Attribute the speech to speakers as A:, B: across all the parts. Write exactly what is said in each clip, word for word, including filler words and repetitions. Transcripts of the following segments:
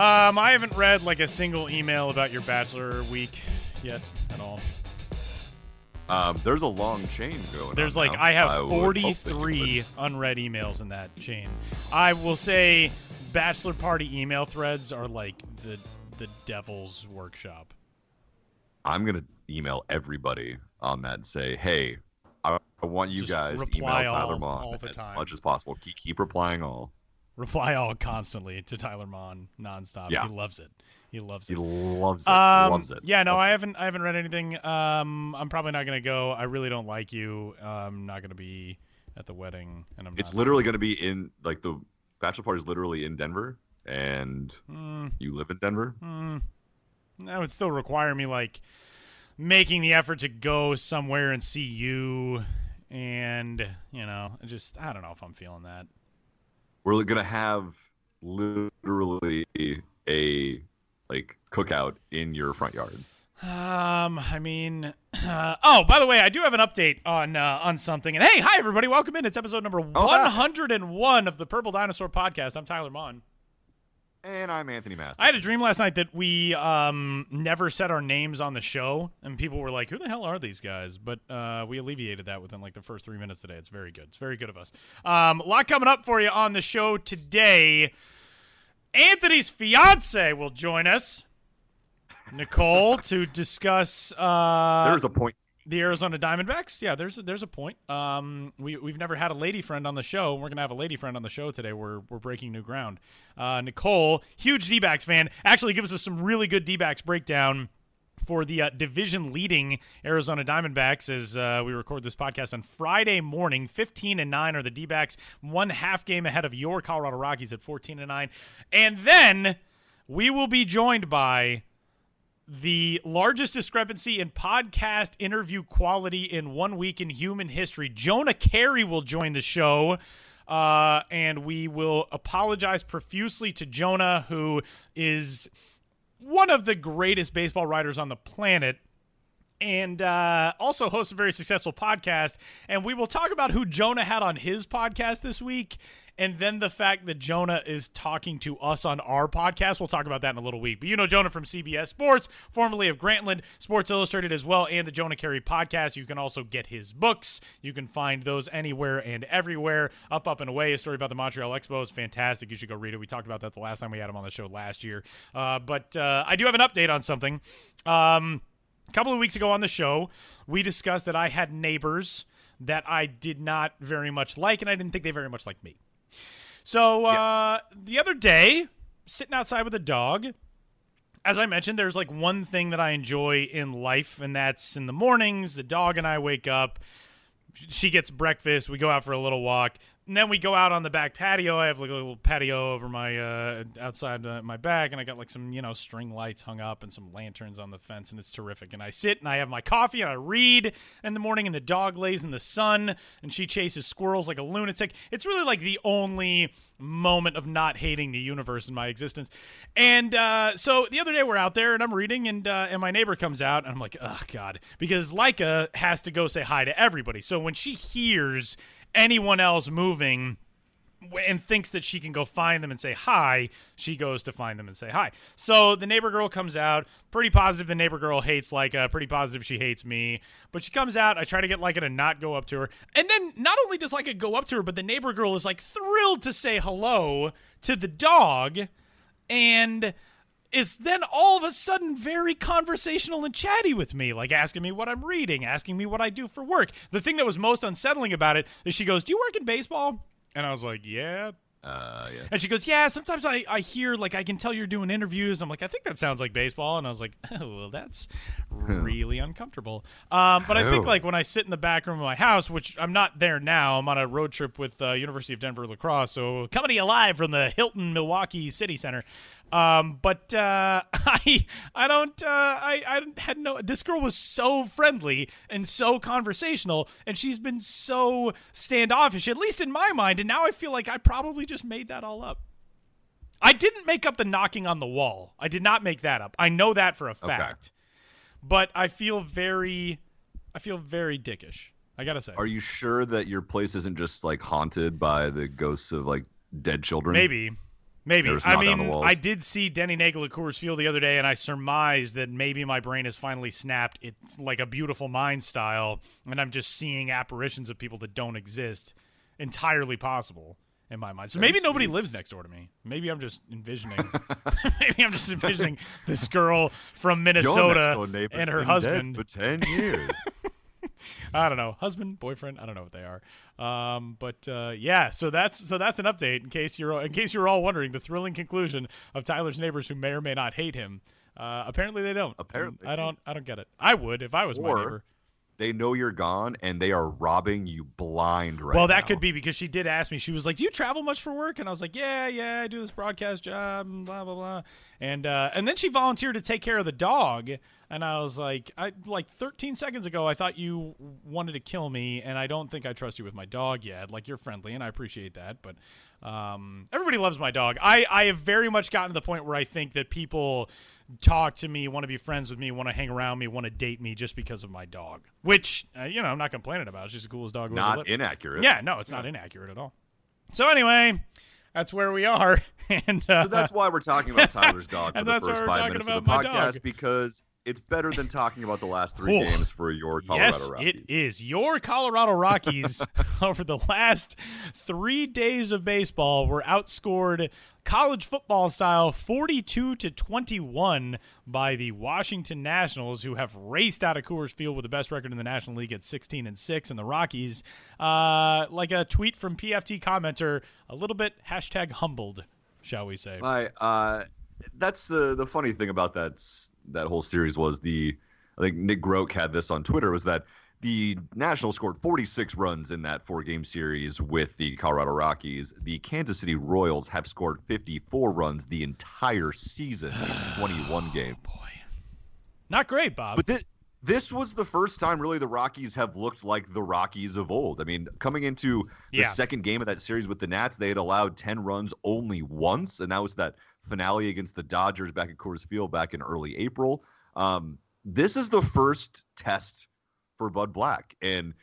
A: Um, I haven't read like a single email about your bachelor week yet at all.
B: Um, there's a long chain going
A: There's
B: on
A: like
B: now.
A: I have
B: I would hope that you
A: forty-three
B: would.
A: unread emails in that chain. I will say bachelor party email threads are like the the devil's workshop.
B: I'm gonna email everybody on that and say, hey, I, I want you
A: Just
B: guys to email
A: reply
B: Tyler
A: all-
B: Mon
A: all the
B: as
A: time.
B: much as possible. Keep, keep replying all.
A: Reply all constantly to Tyler Mon nonstop.
B: Yeah.
A: He loves it. He loves
B: He
A: it.
B: loves it.
A: Um,
B: loves it.
A: Yeah, no,
B: loves
A: I
B: it.
A: haven't. I haven't read anything. Um, I'm probably not gonna go. I really don't like you. I'm not gonna be at the wedding, and I'm.
B: It's
A: not,
B: literally gonna be in like the bachelor party is literally in Denver, and
A: Mm,
B: you live in Denver.
A: mm, that would still require me like making the effort to go somewhere and see you, and you know, I just I don't know if I'm feeling that.
B: We're gonna have literally a like cookout in your front yard.
A: Um, I mean, uh, oh, by the way, I do have an update on uh, on something. And hey, hi everybody, welcome in. It's episode number
B: Oh,
A: one hundred one of the Purple Dinosaur Podcast. I'm Tyler Mon.
B: And I'm Anthony Masterson.
A: I had a dream last night that we um never said our names on the show, and people were like, "Who the hell are these guys?" But uh, we alleviated that within like the first three minutes today. It's very good. It's very good of us. Um, a lot coming up for you on the show today. Anthony's fiance will join us, Nicole, to discuss uh,
B: There's a point.
A: the Arizona Diamondbacks. Yeah, there's a, there's a point. Um, we we've never had a lady friend on the show. We're gonna have a lady friend on the show today. We're we're breaking new ground. Uh, Nicole, huge D-backs fan, actually gives us some really good D-backs breakdown for the uh, division-leading Arizona Diamondbacks as uh, we record this podcast on Friday morning. fifteen and nine are the D-backs, one half game ahead of your Colorado Rockies at fourteen and nine. And then we will be joined by the largest discrepancy in podcast interview quality in one week in human history. Jonah Carey will join the show. Uh, and we will apologize profusely to Jonah, who is one of the greatest baseball writers on the planet, and uh, also hosts a very successful podcast. And we will talk about who Jonah had on his podcast this week, and then the fact that Jonah is talking to us on our podcast. We'll talk about that in a little week. But you know Jonah from C B S Sports, formerly of Grantland, Sports Illustrated as well, and the Jonah Carey podcast. You can also get his books. You can find those anywhere and everywhere. Up, Up, and Away, a story about the Montreal Expos. Fantastic. You should go read it. We talked about that the last time we had him on the show last year. Uh, but uh, I do have an update on something. Um, a couple of weeks ago on the show, we discussed that I had neighbors that I did not very much like, and I didn't think they very much liked me. So uh, yes. The other day, sitting outside with a dog, as I mentioned, there's like one thing that I enjoy in life, and that's in the mornings, the dog and I wake up, she gets breakfast, we go out for a little walk, and then we go out on the back patio. I have like a little patio over my uh, outside uh, my back, and I got like some, you know, string lights hung up and some lanterns on the fence, and it's terrific. And I sit and I have my coffee and I read in the morning, and the dog lays in the sun, and she chases squirrels like a lunatic. It's really like the only moment of not hating the universe in my existence. And uh, so the other day we're out there, and I'm reading, and uh, and my neighbor comes out, and I'm like, oh, God, because Leica has to go say hi to everybody. So when she hears anyone else moving and thinks that she can go find them and say hi, she goes to find them and say hi. So the neighbor girl comes out, pretty positive the neighbor girl hates Leica, pretty positive she hates me. But she comes out, I try to get Leica to not go up to her. And then not only does Leica go up to her, but the neighbor girl is like thrilled to say hello to the dog, and is then all of a sudden very conversational and chatty with me, like asking me what I'm reading, asking me what I do for work. The thing that was most unsettling about it is she goes, do you work in baseball? And I was like, yeah.
B: Uh, yeah.
A: And she goes, yeah, sometimes I, I hear, like, I can tell you're doing interviews. And I'm like, I think that sounds like baseball. And I was like, oh, well, that's really uncomfortable. Um, but I think, like, when I sit in the back room of my house, which I'm not there now, I'm on a road trip with uh, University of Denver Lacrosse, so coming to you live from the Hilton Milwaukee City Center. Um, but uh, I I don't uh, I I had no. This girl was so friendly and so conversational, and she's been so standoffish, at least in my mind. And now I feel like I probably just made that all up. I didn't make up the knocking on the wall. I did not make that up. I know that for a fact. Okay. But I feel very, I feel very dickish. I gotta say.
B: Are you sure that your place isn't just like haunted by the ghosts of like dead children?
A: Maybe. Maybe.
B: There's
A: I
B: knocking on the
A: mean,
B: walls.
A: I did see Denny Nagel at Coors Field the other day, and I surmised that maybe my brain has finally snapped. It's like a Beautiful Mind style, and I'm just seeing apparitions of people that don't exist. Entirely possible in my mind. So maybe nobody lives next door to me. Maybe I'm just envisioning. maybe I'm just envisioning this girl from Minnesota and her husband
B: for ten years.
A: I don't know, husband, boyfriend. I don't know what they are. Um, but uh, yeah, so that's so that's an update in case you're in case you're all wondering the thrilling conclusion of Tyler's neighbors who may or may not hate him. Uh, apparently they don't.
B: Apparently,
A: I don't. I don't get it. I would if I was
B: or
A: my neighbor.
B: They know you're gone and they are robbing you blind right now.
A: Well, that could be because she did ask me. She was like, "Do you travel much for work?" And I was like, "Yeah, yeah, I do this broadcast job, and blah blah blah." And uh, and then she volunteered to take care of the dog, and I was like, "I like thirteen seconds ago, I thought you wanted to kill me, and I don't think I trust you with my dog yet. Like you're friendly, and I appreciate that, but um, everybody loves my dog. I I have very much gotten to the point where I think that people talk to me, want to be friends with me, want to hang around me, want to date me just because of my dog, which, uh, you know, I'm not complaining about. She's the coolest dog I've ever
B: Not
A: lived.
B: inaccurate.
A: Yeah, no, it's not inaccurate at all. So anyway, that's where we are. and uh,
B: So that's why we're talking about Tyler's dog for
A: and
B: the
A: that's why
B: first
A: we're
B: five
A: talking
B: minutes of
A: about
B: the
A: my dog.
B: podcast, because it's better than talking about the last three
A: Oh,
B: games for your Colorado
A: yes,
B: Rockies.
A: it is. Your Colorado Rockies over the last three days of baseball were outscored college football style forty-two to twenty-one by the Washington Nationals, who have raced out of Coors Field with the best record in the National League at sixteen and six, and the Rockies, uh, like a tweet from P F T commenter, a little bit hashtag humbled, shall we say.
B: I, uh, that's the the funny thing about that that whole series was the I think Nick Groke had this on Twitter, was that the Nationals scored forty-six runs in that four-game series with the Colorado Rockies. The Kansas City Royals have scored fifty-four runs the entire season in twenty-one games.
A: Oh, boy. Not great, Bob.
B: But this this was the first time really the Rockies have looked like the Rockies of old. I mean, coming into the
A: Yeah.
B: second game of that series with the Nats, they had allowed ten runs only once, and that was that finale against the Dodgers back at Coors Field back in early April. Um, this is the first test for Bud Black, and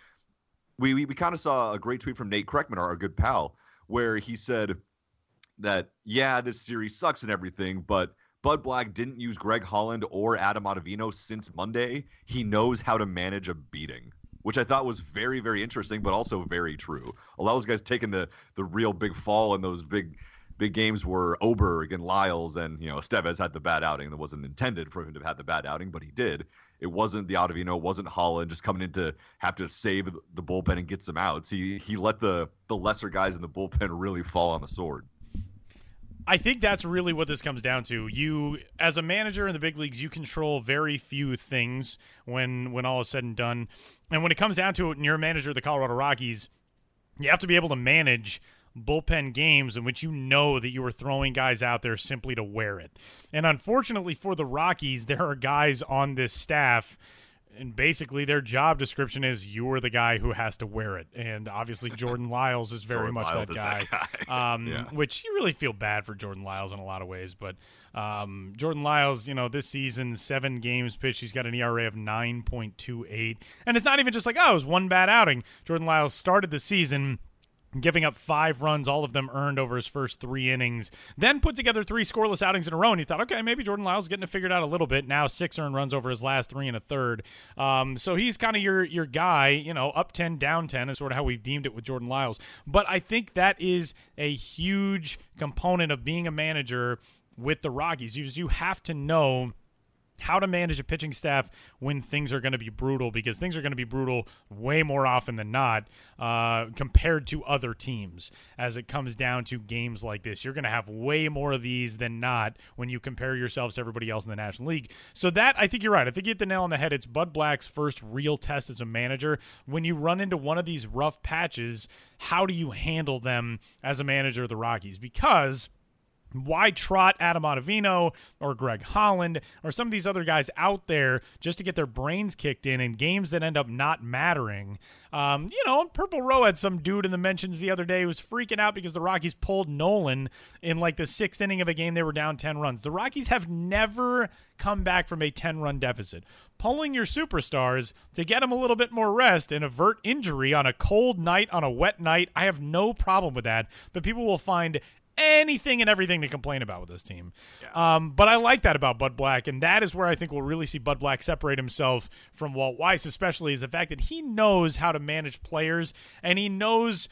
B: we we, we kind of saw a great tweet from Nate Kreckman, our, our good pal, where he said that, yeah, this series sucks and everything, but Bud Black didn't use Greg Holland or Adam Ottavino since Monday. He knows how to manage a beating, which I thought was very, very interesting, but also very true. A lot of those guys taking the the real big fall in those big big games were Oberg and Lyles, and you know Estevez had the bad outing. That wasn't intended for him to have the bad outing, but he did. It wasn't the Ottavino, wasn't Holland just coming in to have to save the bullpen and get some outs. He he let the the lesser guys in the bullpen really fall on the sword.
A: I think that's really what this comes down to. You, as a manager in the big leagues, you control very few things when when all is said and done. And when it comes down to it, and you're a manager of the Colorado Rockies, you have to be able to manage bullpen games in which you know that you are throwing guys out there simply to wear it. And unfortunately for the Rockies, there are guys on this staff, and basically their job description is you're the guy who has to wear it. And obviously Jordan Lyles is very
B: Jordan
A: much
B: Lyles
A: that
B: is
A: guy,
B: that guy.
A: um,
B: Yeah.
A: which you really feel bad for Jordan Lyles in a lot of ways. But um, Jordan Lyles, you know, this season, seven games pitched, he's got an E R A of nine point two eight. And it's not even just like, oh, it was one bad outing. Jordan Lyles started the season giving up five runs, all of them earned over his first three innings, then put together three scoreless outings in a row, and you thought, okay, maybe Jordan Lyles is getting it figured out a little bit. Now six earned runs over his last three and a third. Um, so he's kind of your your guy, you know, up ten, down ten is sort of how we've deemed it with Jordan Lyles. But I think that is a huge component of being a manager with the Rockies. You, you have to know how to manage a pitching staff when things are going to be brutal, because things are going to be brutal way more often than not uh, compared to other teams. As it comes down to games like this, you're going to have way more of these than not when you compare yourselves to everybody else in the National League. So that, I think you're right. I think you hit the nail on the head. It's Bud Black's first real test as a manager. When you run into one of these rough patches, how do you handle them as a manager of the Rockies? Because why trot Adam Ottavino or Greg Holland or some of these other guys out there just to get their brains kicked in in games that end up not mattering? Um, you know, Purple Row had some dude in the mentions the other day who was freaking out because the Rockies pulled Nolan in like the sixth inning of a game they were down ten runs. The Rockies have never come back from a ten-run deficit. Pulling your superstars to get them a little bit more rest and avert injury on a cold night, on a wet night, I have no problem with that. But people will find anything and everything to complain about with this team.
B: Yeah.
A: Um, but I like that about Bud Black, and that is where I think we'll really see Bud Black separate himself from Walt Weiss, especially is the fact that he knows how to manage players, and he knows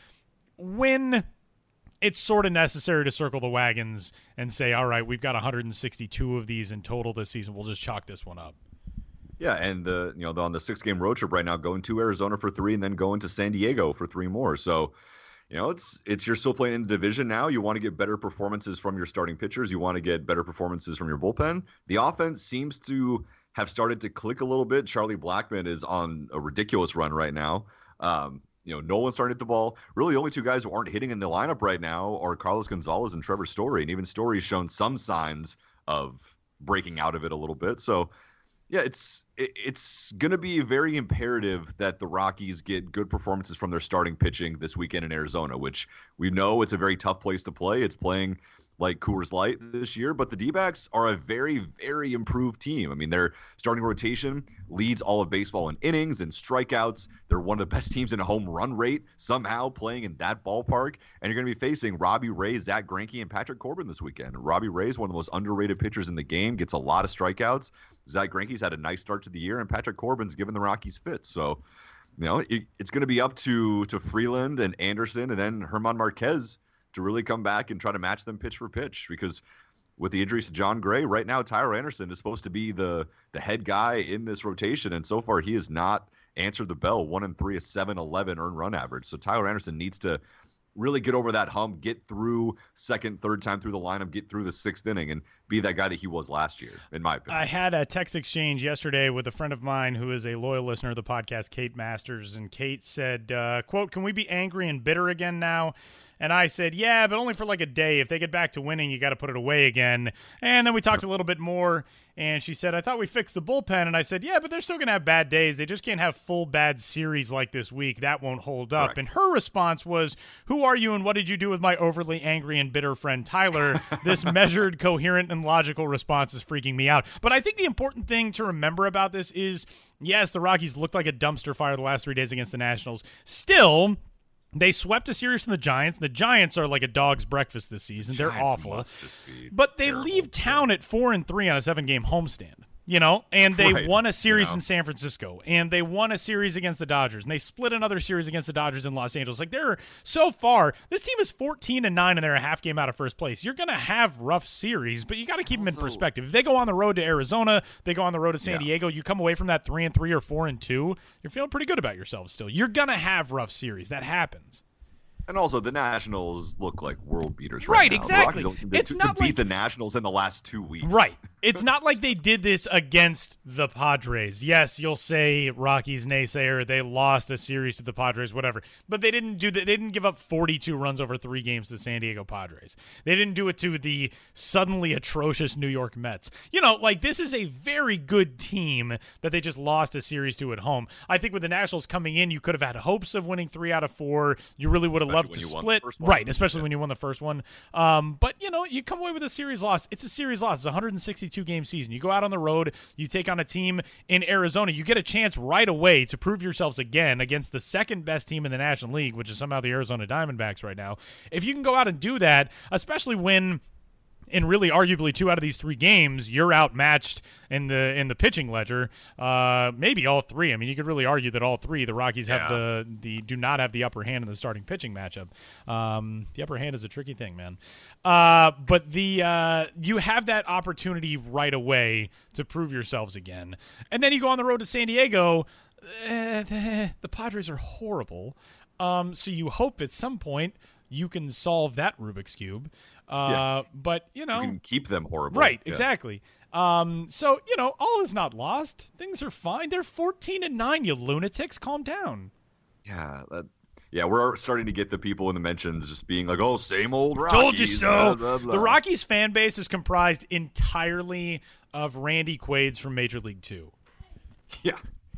A: when it's sort of necessary to circle the wagons and say, all right, we've got one hundred sixty-two of these in total this season. We'll just chalk this one up.
B: Yeah, and the you know the, on the six game road trip right now, going to Arizona for three, and then going to San Diego for three more. So, you know, it's it's you're still playing in the division now. You want to get better performances from your starting pitchers. You want to get better performances from your bullpen. The offense seems to have started to click a little bit. Charlie Blackmon is on a ridiculous run right now. Um, you know, Nolan's starting to hit the ball. Really, the only two guys who aren't hitting in the lineup right now are Carlos Gonzalez and Trevor Story, and even Story's shown some signs of breaking out of it a little bit. So. Yeah, it's it's going to be very imperative that the Rockies get good performances from their starting pitching this weekend in Arizona, which we know it's a very tough place to play. It's playing like Coors Light this year, but the D-backs are a very, very improved team. I mean, their starting rotation leads all of baseball in innings and strikeouts. They're one of the best teams in a home run rate, somehow playing in that ballpark. And you're going to be facing Robbie Ray, Zach Greinke, and Patrick Corbin this weekend. Robbie Ray is one of the most underrated pitchers in the game, gets a lot of strikeouts. Zach Greinke's had a nice start to the year, and Patrick Corbin's given the Rockies fits. So, you know, it, it's going to be up to to Freeland and Anderson and then Herman Marquez to really come back and try to match them pitch for pitch, because with the injuries to John Gray, right now Tyler Anderson is supposed to be the the head guy in this rotation, and so far he has not answered the bell. One and three, a seven eleven earned run average. So Tyler Anderson needs to really get over that hump, get through second, third time through the lineup, get through the sixth inning, and be that guy that he was last year, in my opinion.
A: I had a text exchange yesterday with a friend of mine who is a loyal listener of the podcast, Kate Masters, and Kate said, uh, quote, "Can we be angry and bitter again now?" And I said, yeah, but only for like a day. If they get back to winning, you got to put it away again. And then we talked a little bit more, and she said, I thought we fixed the bullpen. And I said, yeah, but they're still going to have bad days. They just can't have full bad series like this week. That won't hold up.
B: Correct.
A: And her response was, who are you and what did you do with my overly angry and bitter friend Tyler? This measured, coherent, and logical response is freaking me out. But I think the important thing to remember about this is, yes, the Rockies looked like a dumpster fire the last three days against the Nationals. Still, they swept a series from the Giants. The Giants are like a dog's breakfast this season. They're
B: Giants
A: awful.
B: must just be
A: But they
B: terrible.
A: leave town at four and three on a seven-game homestand. You know, and they
B: Right.
A: won a series
B: You know.
A: in San Francisco, and they won a series against the Dodgers, and they split another series against the Dodgers in Los Angeles. Like, they're so far, this team is fourteen and nine, and they're a half game out of first place. You're going to have rough series, but you got to keep them in
B: Also-
A: perspective. If they go on the road to Arizona, they go on the road to San
B: Yeah.
A: Diego, you come away from that three and three or four and two, you're feeling pretty good about yourself still. You're going to have rough series. That happens.
B: And also, the Nationals look like world beaters right,
A: Right,
B: now.
A: exactly.
B: The Rockies don't-
A: It's
B: to,
A: not
B: to beat
A: like-
B: the Nationals in the last two weeks.
A: Right. It's not like they did this against the Padres. Yes, you'll say Rockies naysayer, they lost a series to the Padres, whatever. But they didn't do that. They didn't give up forty-two runs over three games to the San Diego Padres. They didn't do it to the suddenly atrocious New York Mets. You know, like, this is a very good team that they just lost a series to at home. I think with the Nationals coming in, you could have had hopes of winning three out of four. You really would have loved to
B: Especially when you won the
A: split.
B: first one.
A: Right, especially
B: Yeah.
A: when you won the first one. Um, but, you know, you come away with a series loss. It's a series loss. It's a one hundred sixty-two game season. You go out on the road, you take on a team in Arizona. You get a chance right away to prove yourselves again against the second best team in the National League, which is somehow the Arizona Diamondbacks right now. If you can go out and do that, especially when in really arguably two out of these three games, you're outmatched in the in the pitching ledger. Uh, maybe all three. I mean, you could really argue that all three. The Rockies have
B: Yeah.
A: the the do not have the upper hand in the starting pitching matchup. Um, the upper hand is a tricky thing, man. Uh, but the uh, you have that opportunity right away to prove yourselves again, and then you go on the road to San Diego. Uh, the, the Padres are horrible. Um, so you hope at some point you can solve that Rubik's Cube. Uh,
B: Yeah.
A: But, you know.
B: You can keep them horrible.
A: Right,
B: Yes.
A: exactly. Um, so, you know, all is not lost. Things are fine. They're fourteen and nine, you lunatics. Calm down.
B: Yeah, that, yeah, we're starting to get the people in the mentions just being like, "Oh, same old Rockies."
A: Told you so.
B: blah, blah, blah.
A: The Rockies fan base is comprised entirely of Randy Quaid's from Major League Two.
B: Yeah.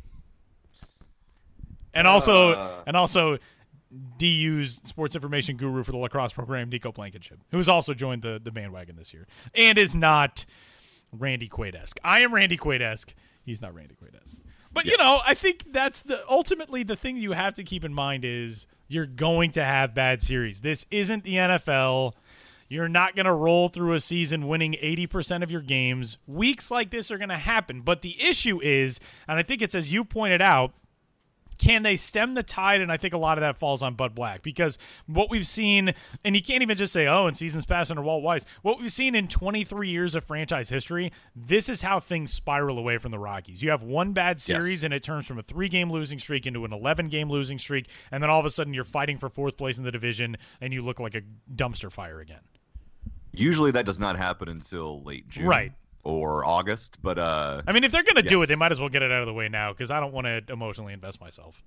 A: And also
B: Uh.
A: and also D U's sports information guru for the lacrosse program, Nico Blankenship, who's also joined the, the bandwagon this year and is not Randy Quaid-esque. I am Randy Quaid-esque. He's not Randy Quaid-esque. But, you know, I think that's the ultimately the thing you have to keep in mind is you're going to have bad series. This isn't the N F L. You're not going to roll through a season winning eighty percent of your games. Weeks like this are going to happen. But the issue is, and I think it's as you pointed out, can they stem the tide? And I think a lot of that falls on Bud Black, because what we've seen, and you can't even just say, oh, in seasons past under Walt Weiss, what we've seen in twenty-three years of franchise history, this is how things spiral away from the Rockies. You have one bad series, yes, and it turns from a three-game losing streak into an eleven-game losing streak, and then all of a sudden you're fighting for fourth place in the division, and you look like a dumpster fire again.
B: Usually that does not happen until late June.
A: Right.
B: Or August, but uh,
A: I mean, if they're going to
B: yes.
A: do it, they might as well get it out of the way now, because I don't want to emotionally invest myself.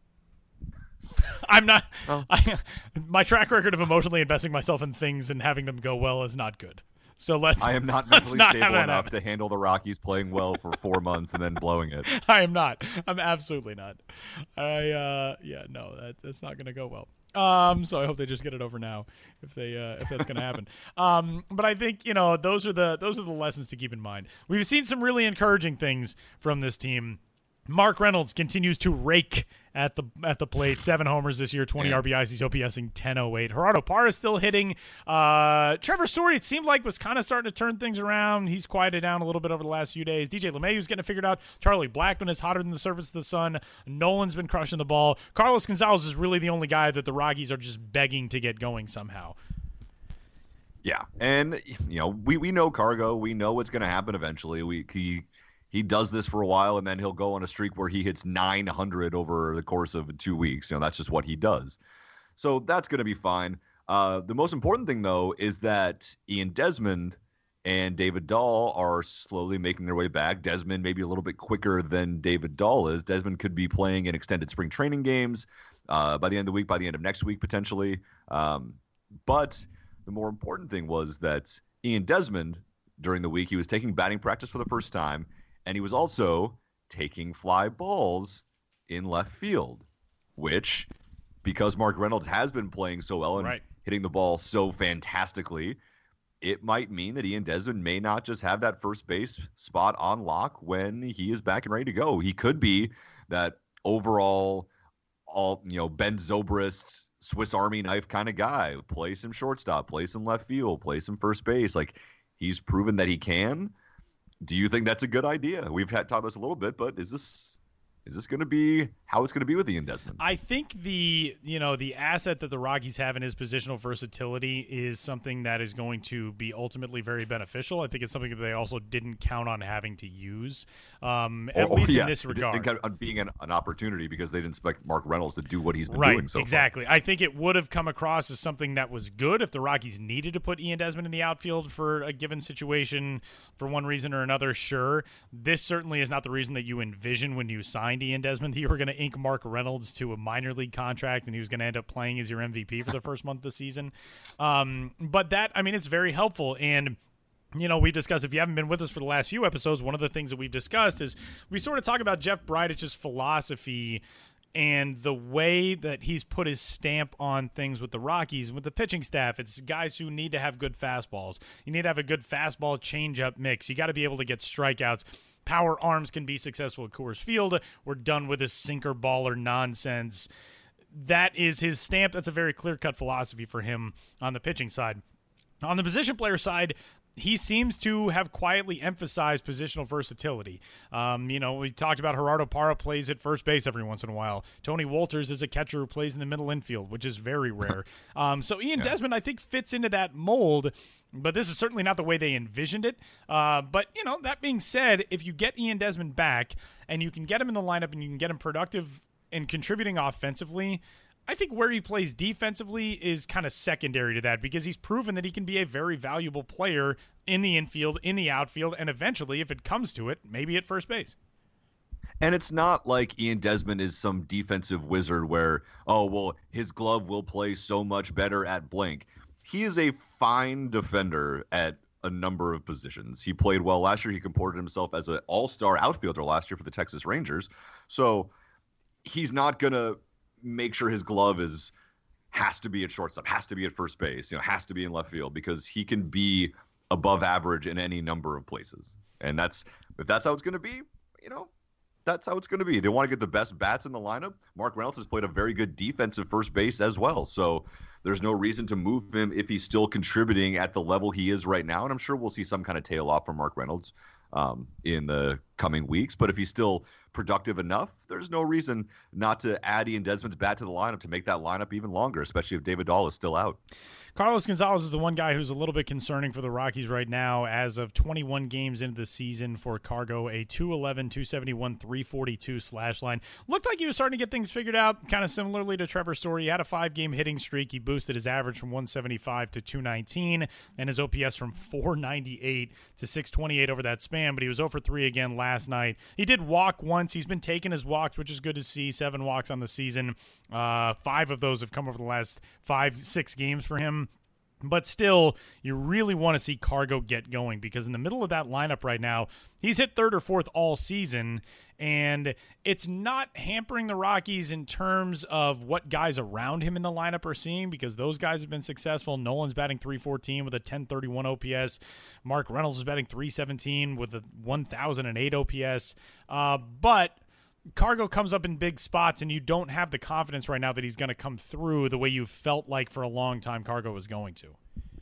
A: I'm not. Oh. I, my track record of emotionally investing myself in things and having them go well is not good. So let's.
B: I am not mentally not stable enough to handle the Rockies playing well for four months and then blowing it.
A: I am not. I'm absolutely not. I uh, yeah, no, that, that's not going to go well. Um, so I hope they just get it over now, if they uh, if that's going to happen. Um, but I think, you know, those are the those are the lessons to keep in mind. We've seen some really encouraging things from this team. Mark Reynolds continues to rake at the at the plate. Seven homers this year, twenty yeah. R B Is. He's OPSing ten oh eight. Gerardo Parra still hitting. Uh, Trevor Story, it seemed like, was kind of starting to turn things around. He's quieted down a little bit over the last few days. D J LeMahieu's getting it figured out. Charlie Blackmon is hotter than the surface of the sun. Nolan's been crushing the ball. Carlos Gonzalez is really the only guy that the Rockies are just begging to get going somehow.
B: Yeah, and you know we we know Cargo. We know what's going to happen eventually. We he. He does this for a while, and then he'll go on a streak where he hits nine hundred over the course of two weeks. You know, that's just what he does. So that's going to be fine. Uh, the most important thing, though, is that Ian Desmond and David Dahl are slowly making their way back. Desmond maybe a little bit quicker than David Dahl is. Desmond could be playing in extended spring training games uh, by the end of the week, by the end of next week, potentially. Um, but the more important thing was that Ian Desmond, during the week, he was taking batting practice for the first time, and he was also taking fly balls in left field, which, because Mark Reynolds has been playing so well and
A: right.
B: hitting the ball so fantastically, it might mean that Ian Desmond may not just have that first base spot on lock when he is back and ready to go. He could be that overall, all you know, Ben Zobrist, Swiss Army knife kind of guy. Play some shortstop, play some left field, play some first base. Like, he's proven that he can. Do you think that's a good idea? We've had talked about this a little bit, but is this is this going to be how it's going to be with Ian Desmond?
A: I think the you know the asset that the Rockies have in his positional versatility is something that is going to be ultimately very beneficial. I think it's something that they also didn't count on having to use, um, at
B: oh,
A: least
B: yeah.
A: in this regard.
B: It didn't count on being an, an opportunity because they didn't expect Mark Reynolds to do what he's been
A: right,
B: doing so
A: exactly.
B: far.
A: I think it would have come across as something that was good if the Rockies needed to put Ian Desmond in the outfield for a given situation for one reason or another. Sure, this certainly is not the reason that you envision when you signed Ian Desmond. You were going to ink Mark Reynolds to a minor league contract, and he was going to end up playing as your M V P for the first month of the season. Um, but that, I mean, it's very helpful. And, you know, we discussed, if you haven't been with us for the last few episodes, one of the things that we've discussed is we sort of talk about Jeff Bridich's philosophy and the way that he's put his stamp on things with the Rockies, with the pitching staff. It's guys who need to have good fastballs. You need to have a good fastball changeup mix. You got to be able to get strikeouts. Power arms can be successful at Coors Field. We're done with this sinker baller nonsense. That is his stamp. That's a very clear-cut philosophy for him on the pitching side. On the position player side, he seems to have quietly emphasized positional versatility. Um, you know, we talked about Gerardo Parra plays at first base every once in a while. Tony Wolters is a catcher who plays in the middle infield, which is very rare. Um, so Ian yeah. Desmond, I think, fits into that mold, but this is certainly not the way they envisioned it. Uh, but, you know, that being said, if you get Ian Desmond back and you can get him in the lineup and you can get him productive and contributing offensively, I think where he plays defensively is kind of secondary to that, because he's proven that he can be a very valuable player in the infield, in the outfield, and eventually, if it comes to it, maybe at first base.
B: And it's not like Ian Desmond is some defensive wizard where, oh, well, his glove will play so much better at blank. He is a fine defender at a number of positions. He played well last year. He comported himself as an all-star outfielder last year for the Texas Rangers. So he's not going to make sure his glove is has to be at shortstop, has to be at first base, you know, has to be in left field, because he can be above average in any number of places. And that's if that's how it's going to be, you know, that's how it's going to be. They want to get the best bats in the lineup. Mark Reynolds has played a very good defensive first base as well. So there's no reason to move him if he's still contributing at the level he is right now. And I'm sure we'll see some kind of tail off from Mark Reynolds um, in the coming weeks. But if he's still productive enough, there's no reason not to add Ian Desmond's bat to the lineup to make that lineup even longer, especially if David Dahl is still out.
A: Carlos Gonzalez is the one guy who's a little bit concerning for the Rockies right now. As of twenty-one games into the season for Cargo, a two eleven, two seventy-one, three forty-two slash line. Looked like he was starting to get things figured out, kind of similarly to Trevor Story. He had a five-game hitting streak. He boosted his average from one seventy-five to two nineteen and his O P S from four ninety-eight to six twenty-eight over that span, but he was oh for three again last night. He did walk once. He's been taking his walks, which is good to see. Seven walks on the season. Uh, five of those have come over the last five, six games for him. But still, you really want to see Cargo get going because in the middle of that lineup right now, he's hit third or fourth all season, and it's not hampering the Rockies in terms of what guys around him in the lineup are seeing because those guys have been successful. Nolan's batting three fourteen with a ten thirty-one O P S. Mark Reynolds is batting three seventeen with a one thousand eight O P S. Uh, but Cargo comes up in big spots, and you don't have the confidence right now that he's going to come through the way you felt like for a long time Cargo was going to.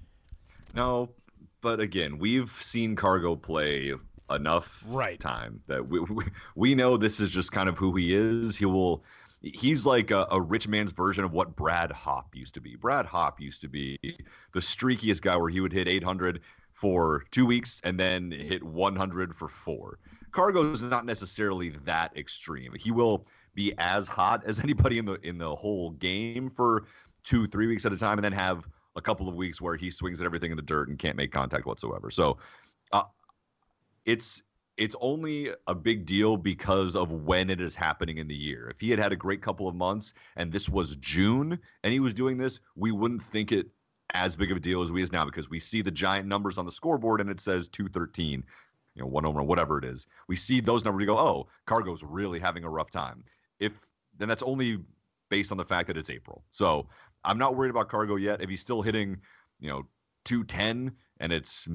B: No, but again, we've seen Cargo play enough
A: right.
B: time that we, we we know this is just kind of who he is. He will. He's like a, a rich man's version of what Brad Hopp used to be. Brad Hopp used to be the streakiest guy where he would hit eight hundred for two weeks and then hit one hundred for four. Cargo is not necessarily that extreme. He will be as hot as anybody in the in the whole game for two, three weeks at a time, and then have a couple of weeks where he swings at everything in the dirt and can't make contact whatsoever. So, uh, it's it's only a big deal because of when it is happening in the year. If he had had a great couple of months and this was June and he was doing this, we wouldn't think it as big of a deal as we is now because we see the giant numbers on the scoreboard and it says two thirteen. You know, one home run, whatever it is. We see those numbers, we go, oh, Cargo's really having a rough time. If then that's only based on the fact that it's April. So I'm not worried about Cargo yet. If he's still hitting, you know, two ten and it's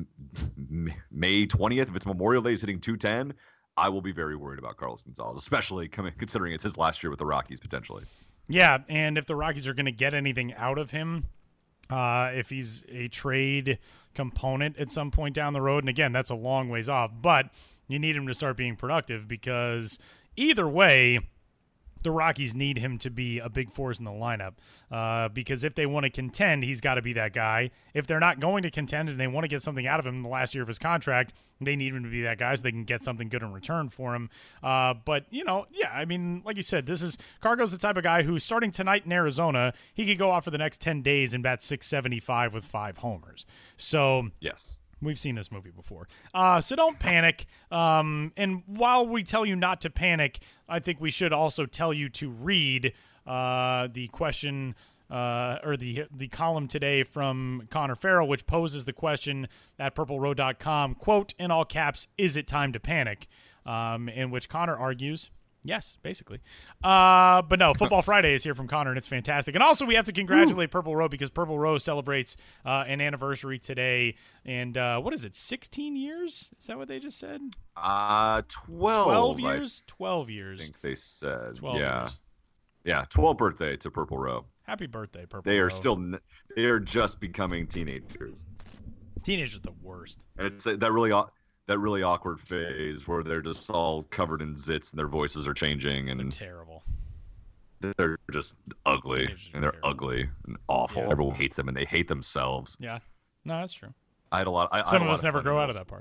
B: May twentieth, if it's Memorial Day, he's hitting two ten, I will be very worried about Carlos Gonzalez, especially coming considering it's his last year with the Rockies potentially.
A: Yeah, and if the Rockies are going to get anything out of him, Uh, if he's a trade component at some point down the road, and again, that's a long ways off, but you need him to start being productive because either way, the Rockies need him to be a big force in the lineup uh, because if they want to contend, he's got to be that guy. If they're not going to contend and they want to get something out of him in the last year of his contract, they need him to be that guy so they can get something good in return for him. Uh, but, you know, yeah, I mean, like you said, this is Cargo's the type of guy who starting tonight in Arizona, he could go off for the next ten days and bat six seventy-five with five homers. So,
B: yes.
A: We've seen this movie before. Uh, so don't panic. Um, and while we tell you not to panic, I think we should also tell you to read uh, the question uh, or the the column today from Connor Farrell, which poses the question at purple row dot com, quote, in all caps, is it time to panic? Um, in which Connor argues, yes, basically. Uh, but no, Football Friday is here from Connor, and it's fantastic. And also, we have to congratulate Ooh. Purple Row because Purple Row celebrates uh, an anniversary today. And uh, what is it, sixteen years? Is that what they just said?
B: Uh, twelve.
A: twelve years? twelve years.
B: I think they said.
A: twelve
B: yeah.
A: years.
B: Yeah, twelfth birthday to Purple Row.
A: Happy birthday, Purple
B: They
A: Row.
B: are still, they are just becoming teenagers.
A: Teenagers are the worst.
B: It's uh, that really that really awkward phase where they're just all covered in zits and their voices are changing and
A: they're terrible.
B: They're just ugly
A: Teenagers
B: and they're
A: terrible.
B: ugly and awful.
A: Yeah.
B: Everyone hates them and they hate themselves.
A: Yeah, no, that's true.
B: I had a lot. I,
A: Some
B: I
A: of us never grow out of
B: that.
A: that part.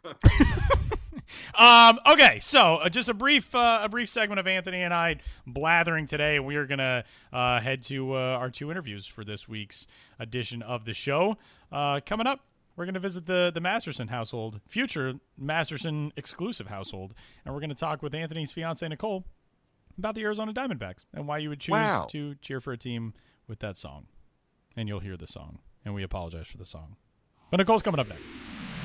A: um, okay, so uh, just a brief uh, a brief segment of Anthony and I blathering today. We are going to uh, head to uh, our two interviews for this week's edition of the show. Uh, coming up, we're going to visit the, the Masterson household, future Masterson exclusive household, and we're going to talk with Anthony's fiancée, Nicole, about the Arizona Diamondbacks and why you would choose
B: Wow.
A: to cheer for a team with that song. And you'll hear the song, and we apologize for the song. But Nicole's coming up next.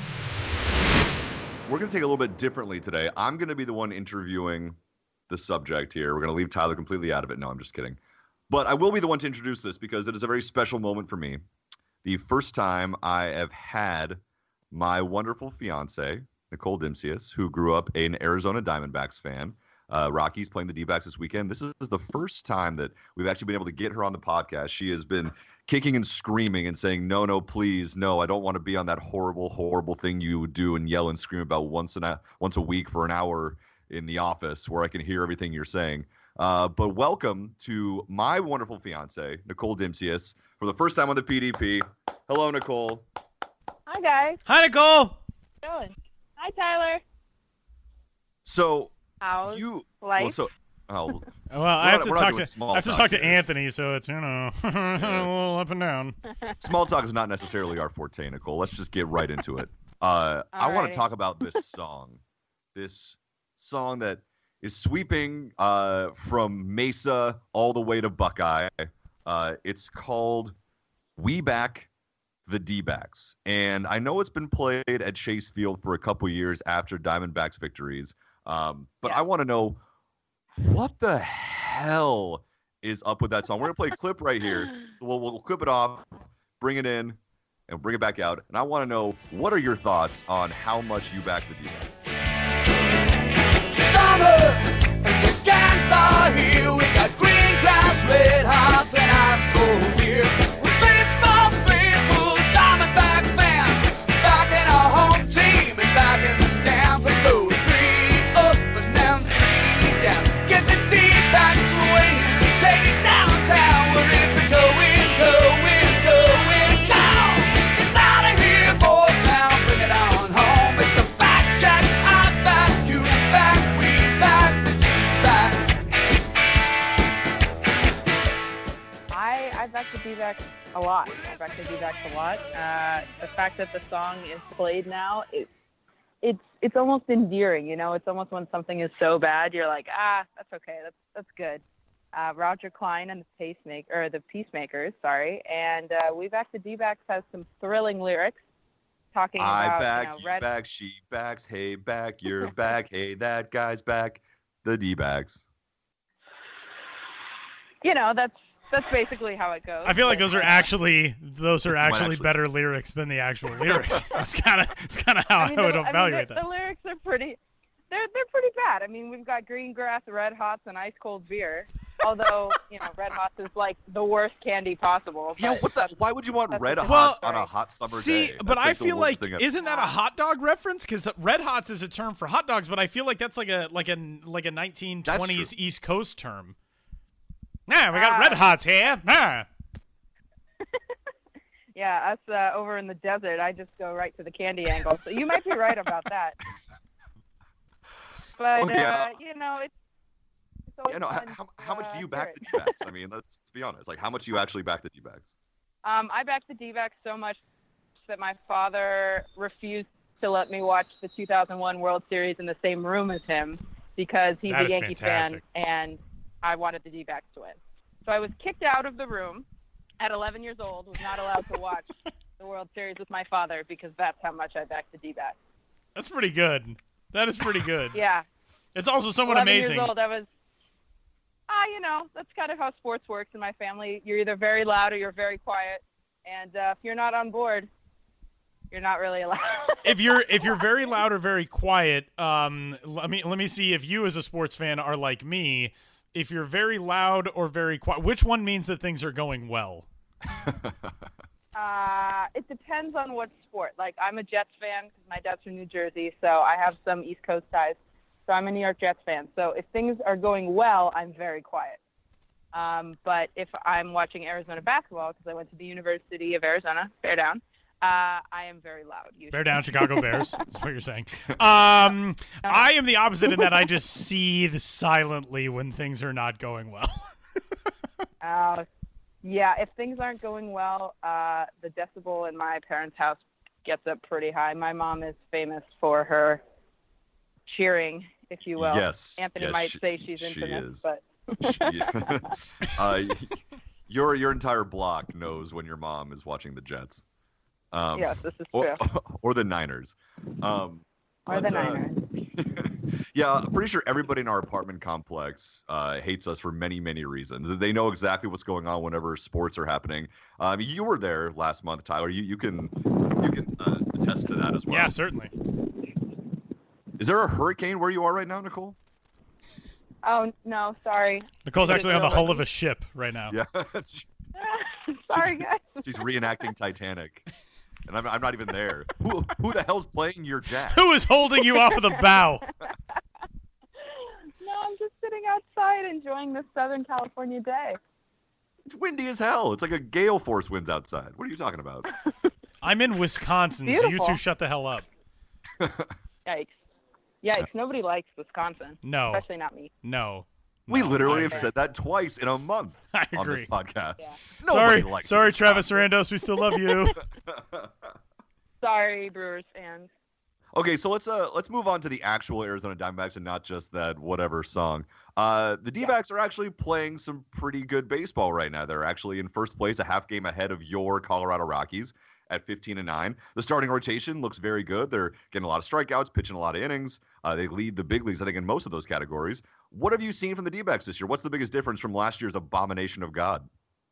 B: We're going to take it a little bit differently today. I'm going to be the one interviewing the subject here. We're going to leave Tyler completely out of it. No, I'm just kidding. But I will be the one to introduce this because it is a very special moment for me. The first time I have had my wonderful fiance, Nicole Dimsius, who grew up an Arizona Diamondbacks fan, uh, Rockies playing the D-backs this weekend. This is the first time that we've actually been able to get her on the podcast. She has been kicking and screaming and saying, no, no, please, no, I don't want to be on that horrible, horrible thing you would do and yell and scream about once, an, once a week for an hour in the office where I can hear everything you're saying. Uh, but welcome to my wonderful fiance, Nicole Dimsius, for the first time on the P D P. Hello, Nicole.
C: Hi, guys.
A: Hi, Nicole.
C: How's it going? Hi, Tyler.
B: So
C: How's
B: you
C: life?
B: well, so oh,
A: Well, I
B: We're
A: have
B: not-
A: to
B: we're not
A: talk
B: doing
A: to
B: small
A: I have to
B: talk
A: talk to
B: here.
A: Anthony, so it's you know a little up and down.
B: small talk is not necessarily our forte, Nicole. Let's just get right into it. Uh, I want
C: Alrighty.
B: to talk about this song, this song that is sweeping uh, from Mesa all the way to Buckeye. Uh, it's called "We Back the D-backs," and I know it's been played at Chase Field for a couple years after Diamondbacks victories. Um, but
C: Yeah.
B: I want to know what the hell is up with that song. We're gonna play a clip right here. We'll, we'll clip it off, bring it in, and bring it back out. And I want to know, what are your thoughts on how much you back the D-backs?
D: Summer and the cans are here. We got green grass, red hots, and ice cold beer. With baseball's faithful Diamondback fans, back in our home team and back in the stands. Let's go three up and then three down. Get the D-back swinging, take it downtown. Where is it going, going, going, go? It's out of here, boys. Now bring it on home. It's a fact check. I back, you back, we back the D-backs.
C: I, I back the D-backs a lot. I back the D-backs a lot. Uh, the fact that the song is played now, it, it's it's almost endearing, you know? It's almost when something is so bad, you're like, ah, that's okay. That's that's good. Uh, Roger Klein and the Pacemaker, or the Peacemakers, sorry. And uh, We Back the D-backs has some thrilling lyrics talking
B: I
C: about,
B: back,
C: you know,
B: you
C: red.
B: back, she backs, hey back, you're back, hey that guy's back, the D-backs.
C: You know, that's that's basically how it goes.
A: I feel like those are actually those are actually
B: actually-
A: better lyrics than the actual lyrics. It's kind of it's kind of how I,
C: I, mean,
A: would
C: the, I mean,
A: evaluate
C: the,
A: that.
C: the lyrics are pretty. They're they're pretty bad. I mean, we've got green grass, red hots, and ice cold beer. Although you know, red hots is like the worst candy possible.
B: Yeah,
C: but
B: what the?
C: that's-
B: Why would you want
C: that's
B: red
C: a different
B: hots
C: story.
B: on a hot summer
A: See,
B: day?
A: but
B: That's,
A: I
B: the
A: feel
B: worst
A: like
B: thing I've-
A: isn't that a hot dog reference? Because Red Hots is a term for hot dogs, but I feel like that's like a like a like a nineteen twenties
B: true.
A: East Coast term. Nah, we got
C: Ah.
A: Red Hots here. Nah.
C: Yeah, us uh, over in the desert, I just go right to the candy angle. So you might be right about that. But
B: Oh, yeah.
C: uh, you know, it's. it's always
B: You know,
C: fun
B: how,
C: to,
B: how much
C: uh,
B: do you
C: hear
B: back
C: it.
B: the D-backs? I mean, let's be honest. Like, how much do you actually back the D-backs?
C: Um, I backed the D-backs so much that my father refused to let me watch the two thousand one World Series in the same room as him because he's
A: That
C: a
A: is
C: Yankee
A: fantastic.
C: fan and I wanted the D-backs to win. So I was kicked out of the room at eleven years old, was not allowed to watch the World Series with my father because that's how much I backed the D-backs.
A: That's pretty good. That is pretty good.
C: Yeah.
A: It's also somewhat
C: eleven
A: amazing.
C: years old, I was, ah, you know, that's kind of how sports works in my family. You're either very loud or you're very quiet. And uh, if you're not on board, you're not really allowed.
A: If you're if you're very loud or very quiet, um, let me let me see if you as a sports fan are like me. If you're very loud or very quiet, which one means that things are going well?
C: Uh, it depends on what sport. Like, I'm a Jets fan because my dad's from New Jersey, so I have some East Coast ties. So I'm a New York Jets fan. So if things are going well, I'm very quiet. Um, but if I'm watching Arizona basketball, because I went to the University of Arizona, bear down, uh, I am very loud. Usually.
A: Bear down, Chicago Bears. Is what you're saying. Um, I am the opposite in that I just seethe silently when things are not going well.
C: Uh, yeah, if things aren't going well, uh, the decibel in my parents' house gets up pretty high. My mom is famous for her cheering, if you will.
B: Yes.
C: Anthony
B: yes,
C: might
B: she,
C: say she's
B: she
C: infamous,
B: is.
C: but
B: She- uh, your your entire block knows when your mom is watching the Jets. Um,
C: yes, this is
B: or,
C: true.
B: or the Niners. Um,
C: Or the
B: but, uh,
C: Niners.
B: yeah, I'm pretty sure everybody in our apartment complex uh, hates us for many, many reasons. They know exactly what's going on whenever sports are happening. Um, you were there last month, Tyler. You you can you can uh, attest to that as well.
A: Yeah, certainly.
B: Is there a hurricane where you are right now, Nicole?
C: Oh, no, sorry.
A: Nicole's
C: I
A: actually on
C: didn't
A: the
C: know
A: hull
C: that.
A: of a ship right now.
B: Yeah.
C: Sorry, guys.
B: She's reenacting Titanic. And I'm, I'm not even there. Who who the hell's playing your jack?
A: Who is holding you off of the bow?
C: No, I'm just sitting outside enjoying this Southern California day.
B: It's windy as hell. It's like a gale force winds outside. What are you talking about?
A: I'm in Wisconsin, so you
C: Beautiful.
A: two shut the hell up.
C: Yikes. Yikes. Nobody likes Wisconsin.
A: No.
C: Especially not me.
A: No.
B: We
A: No,
B: literally
A: I
B: have
A: agree.
B: said that twice in a month
A: I
B: on this
A: agree.
B: podcast.
C: Yeah.
B: Nobody
A: Sorry,
B: likes
A: sorry,
B: Wisconsin.
A: Travis Randos. We still love you.
C: Sorry, Brewers fans.
B: Okay, so let's uh let's move on to the actual Arizona Diamondbacks and not just that whatever song. Uh, the D-backs are actually playing some pretty good baseball right now. They're actually in first place, a half game ahead of your Colorado Rockies at fifteen and nine. The starting rotation looks very good. They're getting a lot of strikeouts, pitching a lot of innings. Uh, they lead the big leagues, I think, in most of those categories. What have you seen from the D-backs this year? What's the biggest difference from last year's abomination of God?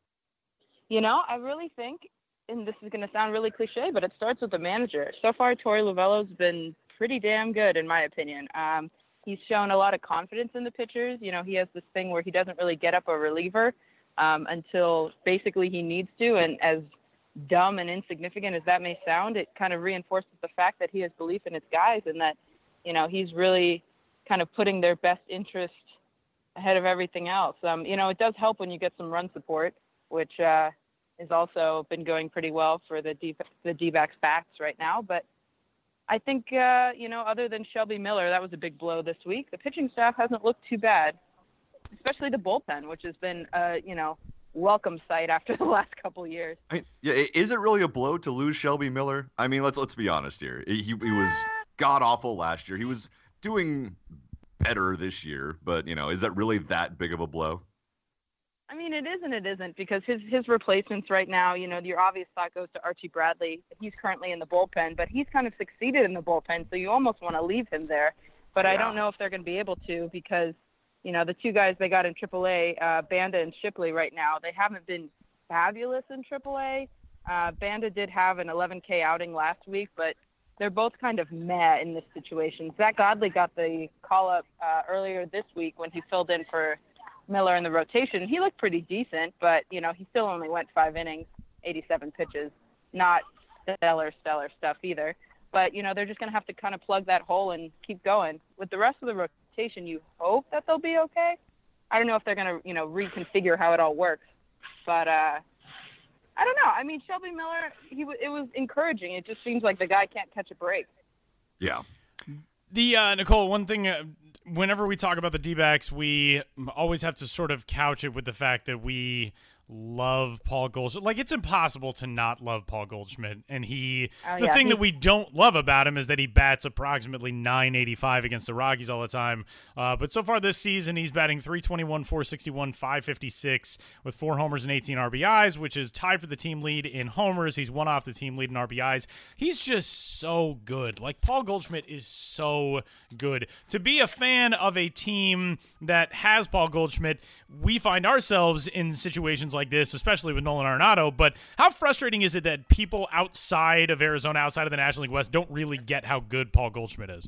C: You know, I really think, and this is going to sound really cliche, but it starts with the manager. So far, Torey Lovullo's been pretty damn good, in my opinion. Um, he's shown a lot of confidence in the pitchers. You know, he has this thing where he doesn't really get up a reliever um, until basically he needs to. And as dumb and insignificant as that may sound, it kind of reinforces the fact that he has belief in his guys and that, you know, he's really kind of putting their best interest ahead of everything else. Um, you know, it does help when you get some run support, which uh, has also been going pretty well for the D- the D-backs backs right now. But I think, uh, you know, other than Shelby Miller, that was a big blow this week. The pitching staff hasn't looked too bad, especially the bullpen, which has been, uh, you know, welcome sight after the last couple years.
B: I mean, yeah, i- is it really a blow to lose Shelby Miller? I mean, let's let's be honest here. He he was god awful last year. He was doing better this year, but you know, is that really that big of a blow?
C: I mean, it is and it isn't, because his his replacements right now, you know, your obvious thought goes to Archie Bradley. He's currently in the bullpen, but he's kind of succeeded in the bullpen, so you almost want to leave him there. But I
B: Yeah.
C: don't know if they're going to be able to, because, you know, the two guys they got in triple A, uh, Banda and Shipley right now, they haven't been fabulous in triple A. Uh, Banda did have an eleven K outing last week, but they're both kind of meh in this situation. Zach Godley got the call-up uh, earlier this week when he filled in for Miller in the rotation. He looked pretty decent, but, you know, he still only went five innings, eighty-seven pitches. Not stellar, stellar stuff either. But, you know, they're just going to have to kind of plug that hole and keep going. With the rest of the rotation, you hope that they'll be okay. I don't know if they're going to, you know, reconfigure how it all works. But uh, I don't know. I mean, Shelby Miller, he w- it was encouraging. It just seems like the guy can't catch a break.
B: Yeah.
A: The uh, Nicole, one thing, uh, whenever we talk about the D-backs, we always have to sort of couch it with the fact that we love Paul Goldschmidt. Like, it's impossible to not love Paul Goldschmidt. And he,
C: Oh,
A: the
C: yeah,
A: thing
C: he-
A: that we don't love about him is that he bats approximately nine eighty-five against the Rockies all the time. Uh, but so far this season, he's batting three twenty-one, four sixty-one, five fifty-six with four homers and eighteen R B Is, which is tied for the team lead in homers. He's one off the team lead in R B Is. He's just so good. Like, Paul Goldschmidt is so good. To be a fan of a team that has Paul Goldschmidt, we find ourselves in situations like this, especially with Nolan Arenado. But how frustrating is it that people outside of Arizona, outside of the National League West, don't really get how good Paul Goldschmidt is?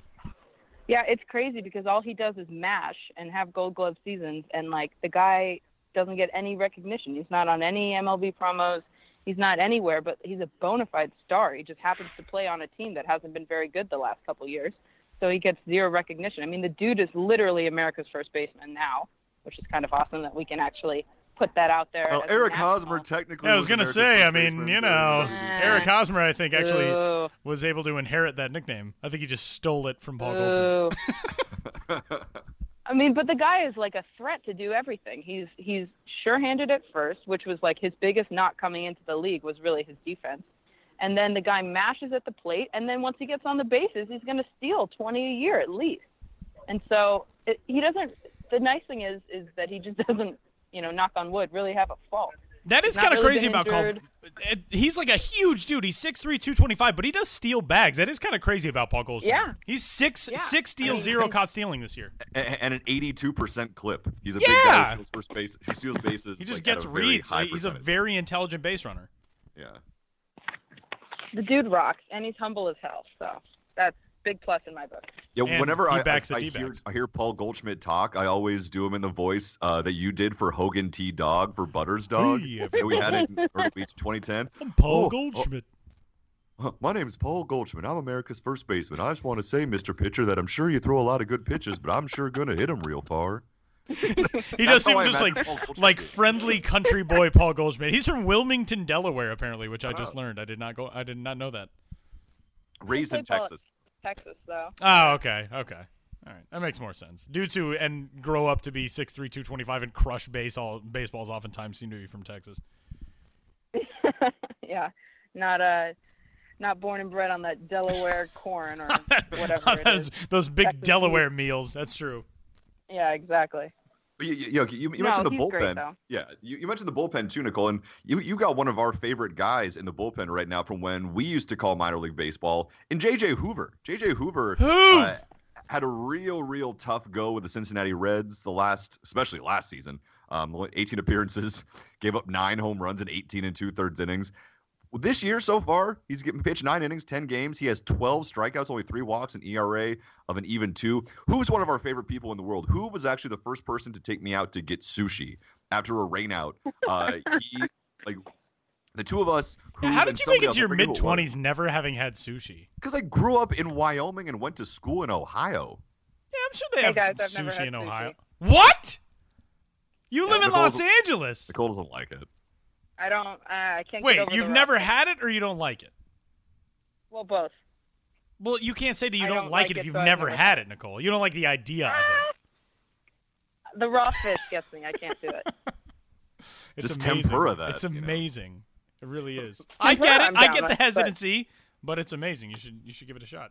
C: Yeah, it's crazy because all he does is mash and have Gold Glove seasons, and like the guy doesn't get any recognition. He's not on any M L B promos. He's not anywhere, but he's a bona fide star. He just happens to play on a team that hasn't been very good the last couple of years, so he gets zero recognition. I mean, the dude is literally America's first baseman now, which is kind of awesome that we can actually put that out there.
B: Well,
C: as a
B: Eric
C: national-
B: Hosmer technically.
A: Yeah, I was going to
B: America's
A: say,
B: first
A: I mean,
B: baseman,
A: you
B: so
A: know,
B: he
C: Uh,
A: Eric Hosmer, I think, actually
C: Boo.
A: was able to inherit that nickname. I think he just stole it from Paul Goldschmidt.
C: Boo. I mean, but the guy is like a threat to do everything. He's he's sure-handed at first, which was like his biggest knock coming into the league was really his defense. And then the guy mashes at the plate, and then once he gets on the bases, he's going to steal twenty a year at least. And so it, he doesn't. The nice thing is is that he just doesn't, you know, knock on wood, really have a fault.
A: That is
C: He's not
A: kind of
C: really
A: crazy
C: been
A: about Paul.
C: injured.
A: He's like a huge dude. He's six three, two twenty-five, but he does steal bags. That is kind of crazy about Paul Goldschmidt.
C: Yeah.
A: He's six,
C: Yeah.
A: six steals,
C: I mean,
A: zero
C: and-
A: caught stealing this year.
B: A- and an eighty-two percent clip. He's a big
A: Yeah.
B: guy who steals first base. Who steals bases.
A: He just
B: like, at
A: gets
B: a very
A: reads.
B: high
A: He's a
B: percentage.
A: very intelligent base runner.
B: Yeah.
C: The dude rocks, and he's humble as hell. So that's big plus in my book.
B: Yeah,
A: And
B: whenever I, I,
A: D-backs the
B: I hear
A: D-backs.
B: I hear Paul Goldschmidt talk, I always do him in the voice uh, that you did for Hogan T Dog for Butters Dog.
A: Hey,
B: that we had it in Myrtle Beach twenty ten.
A: I'm Paul
B: Oh,
A: Goldschmidt.
B: oh, my name is Paul Goldschmidt. I'm America's first baseman. I just want to say, Mister Pitcher, that I'm sure you throw a lot of good pitches, but I'm sure gonna hit them real far.
A: He
B: That's
A: does seem
B: how I
A: just like
B: imagine Paul Goldschmidt
A: like
B: is.
A: friendly country boy Paul Goldschmidt. He's from Wilmington, Delaware, apparently, which I just
B: Oh.
A: learned. I did not go. I did not know that.
B: Raised in
C: They call it-
B: Texas.
C: Texas, though.
A: Oh, okay, okay, all right, that makes more sense. Dudes who and grow up to be six three, two twenty-five and crush baseball baseballs oftentimes seem to be from Texas.
C: Yeah, not uh, not born and bred on that Delaware corn or whatever it
A: those,
C: is.
A: those big
C: Texas
A: Delaware meals. That's true.
C: Yeah, exactly.
B: You, you, you, you
C: No,
B: mentioned the
C: he's great,
B: bullpen.
C: though.
B: Yeah, you, you mentioned the bullpen too, Nicole, and you, you got one of our favorite guys in the bullpen right now from when we used to call minor league baseball, in J J Hoover. J J Hoover
A: Hoove!
B: uh, had a real, real tough go with the Cincinnati Reds the last, especially last season. Um, eighteen appearances, gave up nine home runs in eighteen and two thirds innings. Well, this year so far, he's getting pitched nine innings, ten games. He has twelve strikeouts, only three walks, an E R A of an even two. Who's one of our favorite people in the world? Who was actually the first person to take me out to get sushi after a rainout? Uh, he, like, the two of us.
A: Yeah, how did you make it to your mid twenties never having had sushi?
B: Because I grew up in Wyoming and went to school in Ohio.
A: Yeah, I'm sure they
C: Hey,
A: have
C: guys, I've never
A: sushi
C: had
A: in
C: sushi.
A: Ohio. What? You
B: Yeah,
A: live in
B: Nicole
A: Los
B: doesn't-
A: Angeles.
B: Nicole doesn't like it.
C: I don't. Uh, I can't.
A: Wait,
C: get over
A: you've
C: the
A: never
C: rough-
A: had it, or you don't like it?
C: Well, both.
A: Well, you can't say that you
C: I
A: don't,
C: don't
A: like
C: like
A: it if
C: it,
A: you've
C: so I've
A: never
C: never
A: had it, Nicole. You don't like the idea of it.
C: The raw fish gets me. I can't do it.
A: It's
B: Just
A: amazing.
B: tempura that,
A: It's
B: you know.
A: amazing. It really is. I
C: Tempura,
A: get it.
C: I'm
A: I
C: down
A: get the
C: with, but-
A: hesitancy, but it's amazing. You should you should give it a shot.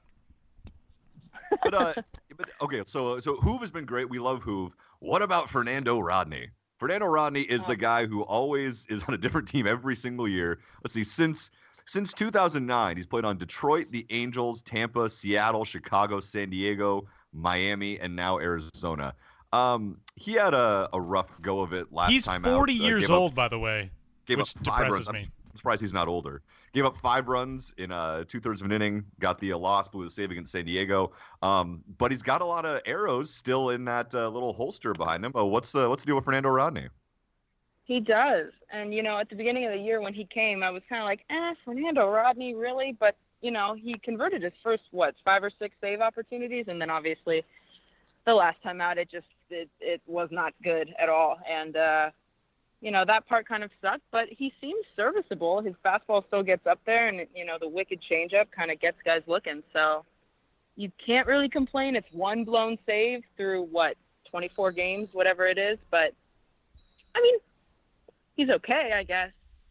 B: But uh, but okay, so so Hoove has been great. We love Hoove. What about Fernando Rodney? Fernando Rodney is the guy who always is on a different team every single year. Let's see, since since two thousand nine, he's played on Detroit, the Angels, Tampa, Seattle, Chicago, San Diego, Miami, and now Arizona. Um, he had a, a rough go of it last
A: He's
B: time
A: forty
B: out. Uh,
A: years
B: gave up-
A: old, by the way.
B: Gave
A: which
B: up five
A: depresses
B: runs.
A: me.
B: I'm surprised he's not older. Gave up five runs in uh, two thirds of an inning. Got the uh, loss, blew the save against San Diego. Um, but he's got a lot of arrows still in that uh, little holster behind him. Oh, what's uh, what's the deal with Fernando Rodney?
C: He does. And, you know, at the beginning of the year when he came, I was kind of like, eh, Fernando Rodney, really? But, you know, he converted his first, what, five or six save opportunities. And then obviously the last time out, it just, it, it was not good at all. And, uh, you know, that part kind of sucked, but he seems serviceable. His fastball still gets up there, and, you know, the wicked changeup kind of gets guys looking. So you can't really complain. It's one blown save through, what, twenty-four games, whatever it is. But, I mean, he's okay, I guess.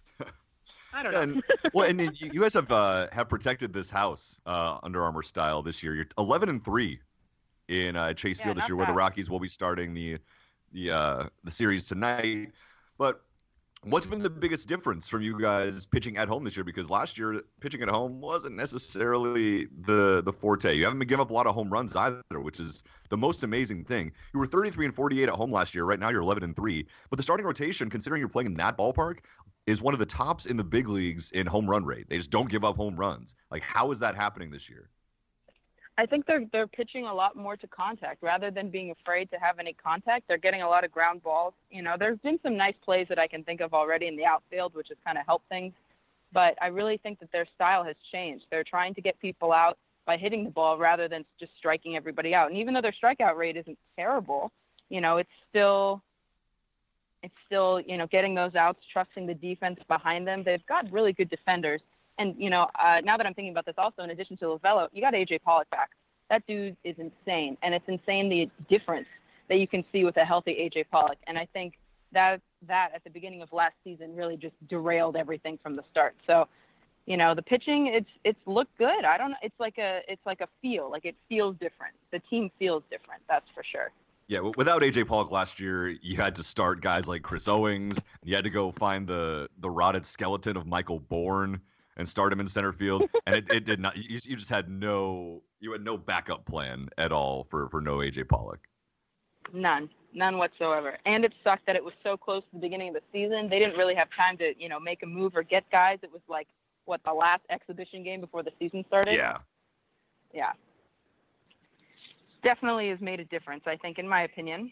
C: I don't know.
B: And well, and then you, you guys have uh, have protected this house uh, Under Armour style this year. You're eleven and three in uh, Chase
C: Yeah,
B: Field this
C: not
B: year, where the
C: bad.
B: Rockies will be starting the the uh, the series tonight. But what's been the biggest difference from you guys pitching at home this year? Because last year pitching at home wasn't necessarily the the forte. You haven't been giving up a lot of home runs either, which is the most amazing thing. You were thirty-three and forty-eight at home last year. Right now you're eleven and three. But the starting rotation, considering you're playing in that ballpark, is one of the tops in the big leagues in home run rate. They just don't give up home runs. Like, how is that happening this year?
C: I think they're they're pitching a lot more to contact rather than being afraid to have any contact. They're getting a lot of ground balls. You know, there's been some nice plays that I can think of already in the outfield, which has kind of helped things. But I really think that their style has changed. They're trying to get people out by hitting the ball rather than just striking everybody out. And even though their strikeout rate isn't terrible, you know, it's still it's still, you know, getting those outs, trusting the defense behind them. They've got really good defenders. And, you know, uh, now that I'm thinking about this also, in addition to Lovello, you got A J Pollock back. That dude is insane. And it's insane the difference that you can see with a healthy A J Pollock. And I think that that at the beginning of last season really just derailed everything from the start. So, you know, the pitching, it's it's looked good. I don't know. It's like a it's like a feel. Like it feels different. The team feels different. That's for sure.
B: Yeah, w- without A J Pollock last year, you had to start guys like Chris Owings. You had to go find the the rotted skeleton of Michael Bourne and start him in center field. And it, it did not. You, you just had no you had no backup plan at all for for no A J Pollock.
C: None, none whatsoever. And it sucked that it was so close to the beginning of the season. They didn't really have time to, you know, make a move or get guys. It was like, what, the last exhibition game before the season started?
B: Yeah.
C: Yeah. definitely has made a difference, I think, in my opinion.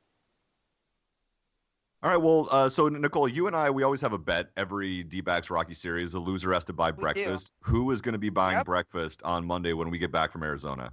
B: All right, well, uh, so Nicole, you and I, we always have a bet every D-backs Rocky series. The loser has to buy
C: We
B: breakfast. Who is going to be buying
C: Yep.
B: breakfast on Monday when we get back from Arizona?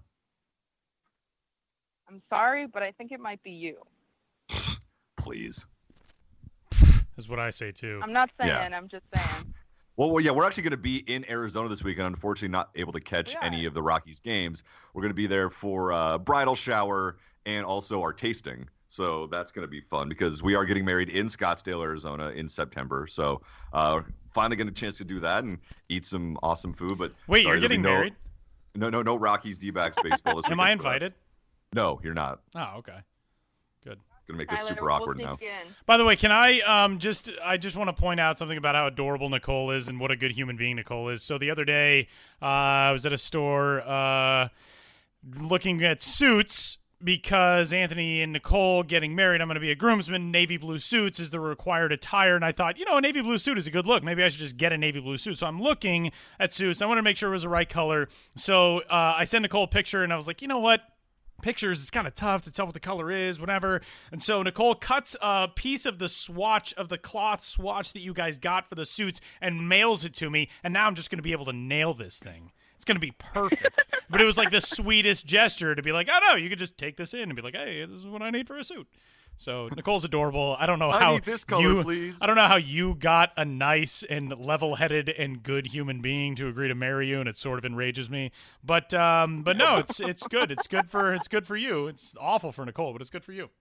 C: I'm sorry, but I think it might be you.
B: Please.
A: Is what I say too.
C: I'm not saying,
B: Yeah.
C: I'm just saying.
B: Well, well, yeah, we're actually going to be in Arizona this week, and unfortunately not able to catch
C: We are.
B: any of the Rockies games. We're going to be there for uh, bridal shower and also our tasting. So that's going to be fun because we are getting married in Scottsdale, Arizona in September. So uh, finally getting a chance to do that and eat some awesome food. But
A: Wait,
B: sorry,
A: you're
B: there'll be
A: getting
B: no,
A: married?
B: No, no, no Rockies D-backs baseball this
A: Am
B: weekend
A: I
B: for us.
A: invited?
B: No, you're not.
A: Oh, okay. Good.
B: Going to make this
C: Tyler,
B: super
C: we'll
B: awkward
C: sneak
B: now.
C: you in.
A: By the way, can I um just I just want to point out something about how adorable Nicole is and what a good human being Nicole is. So the other day, uh, I was at a store uh, looking at suits because Anthony and Nicole getting married. I'm going to be a groomsman. Navy blue suits is the required attire, and I thought, you know, a navy blue suit is a good look. Maybe I should just get a navy blue suit. So I'm looking at suits. I want to make sure it was the right color. So uh, I sent Nicole a picture, and I was like, you know what? Pictures, it's kind of tough to tell what the color is, whatever. And so Nicole cuts a piece of the swatch of the cloth swatch that you guys got for the suits and mails it to me. And now I'm just going to be able to nail this thing. It's going to be perfect. But it was like the sweetest gesture to be like, oh no, you could just take this in and be like, hey, this is what I need for a suit. So Nicole's adorable. I don't know
B: I
A: how
B: need this color,
A: you,
B: please.
A: I don't know how you got a nice and level-headed and good human being to agree to marry you, and it sort of enrages me. But um, but no, it's it's good. It's good for it's good for you. It's awful for Nicole, but it's good for you.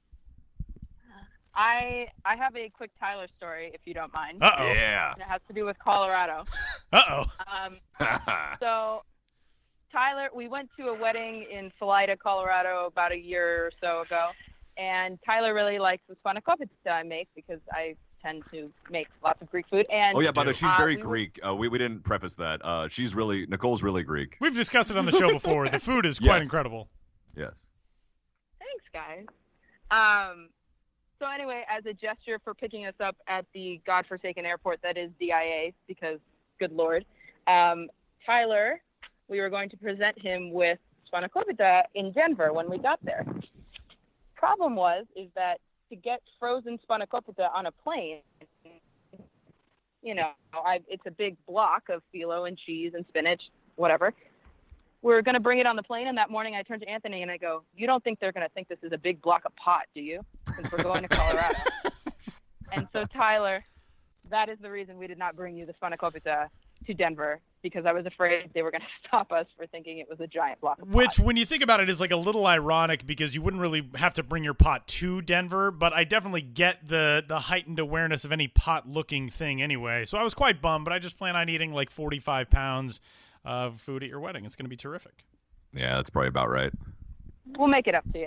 C: I I have a quick Tyler story, if you don't mind.
A: Uh oh.
B: Yeah.
C: And it has to do with Colorado.
A: Uh oh.
C: Um, so, Tyler, we went to a wedding in Salida, Colorado, about a year or so ago, and Tyler really likes the spanakopita I make because I tend to make lots of Greek food. And
B: Oh yeah, by the way, she's
C: uh,
B: very
C: we were-
B: Greek. Uh, we we didn't preface that. Uh, she's really Nicole's really Greek.
A: We've discussed it on the show before. The food is quite
B: Yes.
A: incredible.
B: Yes.
C: Thanks, guys. Um, so anyway, as a gesture for picking us up at the godforsaken airport that is D I A, because good Lord, um, Tyler, we were going to present him with spanakopita in Denver when we got there. Problem was, is that to get frozen spanakopita on a plane, you know, I, it's a big block of phyllo and cheese and spinach, whatever. We're going to bring it on the plane, and that morning I turned to Anthony and I go, you don't think they're going to think this is a big block of pot, do you? Since we're going to Colorado. And so, Tyler, that is the reason we did not bring you the spanakopita to Denver, because I was afraid they were going to stop us for thinking it was a giant block of
A: Which,
C: pot.
A: when you think about it, is like a little ironic because you wouldn't really have to bring your pot to Denver, but I definitely get the the heightened awareness of any pot-looking thing anyway. So I was quite bummed, but I just plan on eating like forty-five pounds of food at your wedding. It's going to be terrific.
B: Yeah, that's probably about right.
C: We'll make it up to you.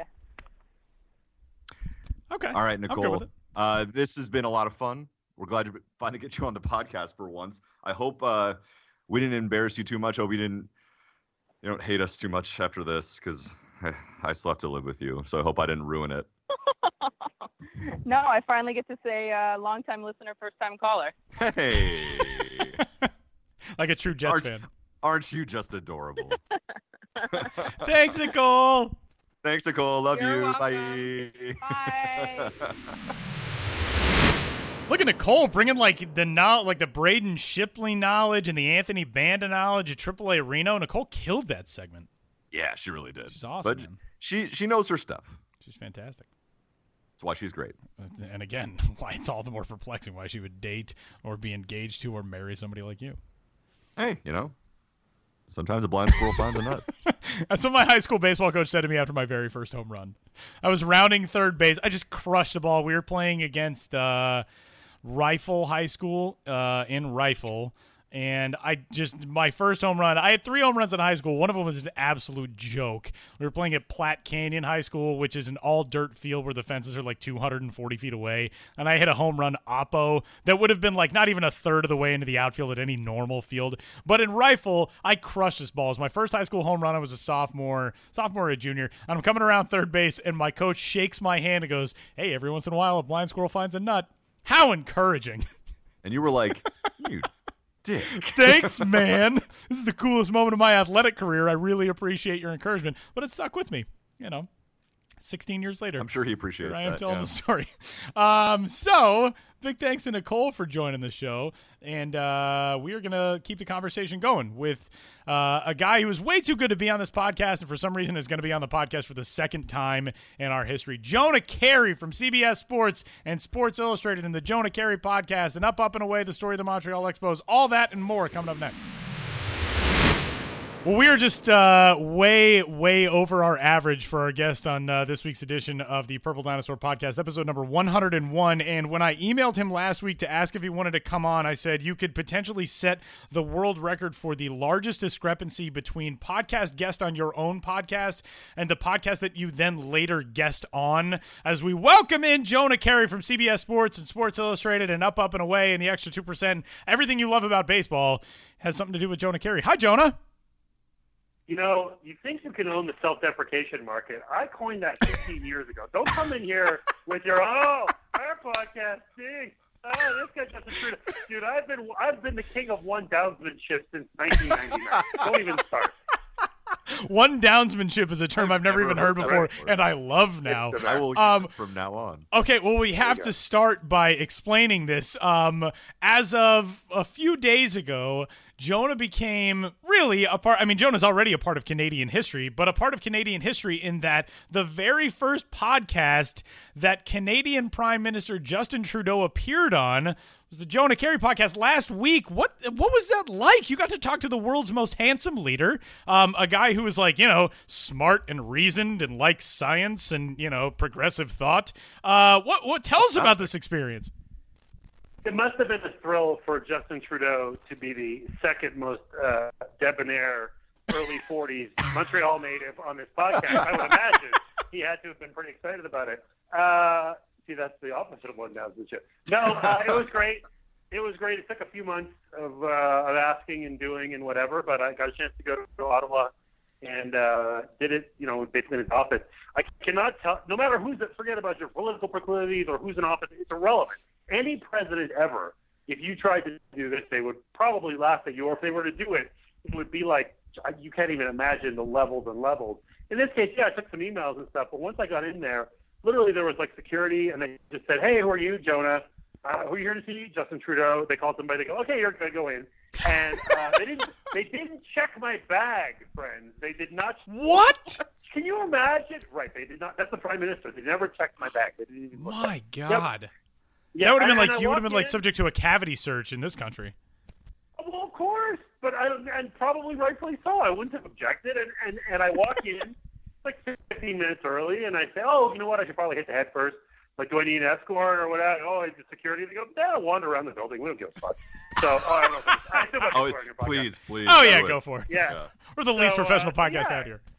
A: Okay.
B: All right,
A: I'm good
B: Nicole.
A: with it.
B: Uh, this has been a lot of fun. We're glad to finally get you on the podcast for once. I hope uh, we didn't embarrass you too much. I hope you didn't you don't hate us too much after this, because I, I still have to live with you. So I hope I didn't ruin it.
C: No, I finally get to say uh, long-time listener, first-time caller.
B: Hey,
A: Like a true Jets
B: aren't,
A: fan.
B: aren't you just adorable?
A: Thanks, Nicole.
B: Thanks, Nicole. Love
C: You're
B: you.
C: welcome.
B: Bye.
C: Bye.
A: Look at Nicole bringing like the no- like the Braden Shipley knowledge and the Anthony Banda knowledge at triple A Reno. Nicole killed that segment.
B: Yeah, she really did.
A: She's awesome,
B: But
A: man.
B: she she knows her stuff.
A: She's fantastic.
B: That's why she's great.
A: And again, why it's all the more perplexing why she would date or be engaged to or marry somebody like you.
B: Hey, you know, sometimes a blind squirrel finds a nut.
A: That's what my high school baseball coach said to me after my very first home run. I was rounding third base. I just crushed the ball. We were playing against uh, Rifle High School uh, in Rifle. And I just, my first home run, I had three home runs in high school. One of them was an absolute joke. We were playing at Platte Canyon High School, which is an all dirt field where the fences are like two hundred forty feet away. And I hit a home run oppo that would have been like not even a third of the way into the outfield at any normal field. But in Rifle, I crushed this ball. It was my first high school home run. I was a sophomore, sophomore or a junior. And I'm coming around third base, and my coach shakes my hand and goes, "Hey, every once in a while, a blind squirrel finds a nut." How encouraging.
B: And you were like, you dick.
A: Thanks, man. This is the coolest moment of my athletic career. I really appreciate your encouragement, but it stuck with me. you know, sixteen years later.
B: I'm sure he appreciates
A: I am
B: that.
A: telling
B: yeah.
A: the story. Um, so big thanks to Nicole for joining the show. And uh, we are going to keep the conversation going with uh, a guy who is way too good to be on this podcast and for some reason is going to be on the podcast for the second time in our history. Jonah Keri from C B S Sports and Sports Illustrated in the Jonah Keri podcast. And Up, Up, and Away, the story of the Montreal Expos. All that and more coming up next. Well, we are just uh, way, way over our average for our guest on uh, this week's edition of the Purple Dinosaur Podcast, episode number one hundred one. And when I emailed him last week to ask if he wanted to come on, I said you could potentially set the world record for the largest discrepancy between podcast guest on your own podcast and the podcast that you then later guest on. As we welcome in Jonah Keri from C B S Sports and Sports Illustrated and Up, Up, and Away and the Extra two percent. Everything you love about baseball has something to do with Jonah Keri. Hi, Jonah.
E: You know, you think you can own the self-deprecation market. I coined that fifteen years ago. Don't come in here with your, oh, our podcast stinks. Oh, this guy just a truth. Dude, I've been I've been the king of one-downsmanship since nineteen ninety-nine. Don't even start.
A: One-downsmanship is a term I've, I've never, never even heard, heard before, before, and I love now.
B: I will use
A: um,
B: it from now on.
A: Okay, well, we have to start by explaining this. Um, as of a few days ago, Jonah became really a part. I mean, Jonah's already a part of Canadian history, but a part of Canadian history in that the very first podcast that Canadian Prime Minister Justin Trudeau appeared on was the Jonah Keri podcast last week. What what was that like? You got to talk to the world's most handsome leader, um, a guy who was like, you know, smart and reasoned and likes science and, you know, progressive thought. Uh, what what tell us about this experience?
E: It must have been a thrill for Justin Trudeau to be the second most uh, debonair early forties Montreal native on this podcast. I would imagine he had to have been pretty excited about it. Uh, see, that's the opposite of one-downsmanship. No, uh, it was great. It was great. It took a few months of, uh, of asking and doing and whatever, but I got a chance to go to Ottawa and uh, did it, you know, basically in his office. I cannot tell, no matter who's, forget about your political proclivities or who's in office, it's irrelevant. Any president ever, if you tried to do this, they would probably laugh at you, or if they were to do it, it would be like, you can't even imagine the levels and levels. In this case, yeah, I took some emails and stuff, but once I got in there, literally there was like security, and they just said, hey, who are you, Jonah? Uh, who are you here to see? Justin Trudeau. They called somebody, they go, okay, you're going to go in. And uh, they didn't they didn't check my bag, friends. They did not.
A: What?
E: Can you imagine? Right, they did not. That's the Prime Minister. They never checked my bag. They didn't even look
A: My
E: at
A: God.
E: Yep. Yeah,
A: that would have been
E: and,
A: like
E: and
A: you would have been like
E: in,
A: subject to a cavity search in this country.
E: Well, of course, but I and probably rightfully so. I wouldn't have objected, and and, and I walk in like fifteen minutes early, and I say, oh, you know what? I should probably hit the head first. Like, do I need an escort or whatever? Oh, it's security. They go, yeah, wander around the building. We don't give a fuck. So, oh, I don't know. I still have
B: oh,
E: to your
B: please,
E: podcast.
B: please.
A: Oh yeah, go for it.
E: Yeah,
B: yeah.
A: We're the least
E: So,
A: professional
E: uh,
A: podcast
E: yeah.
A: out here.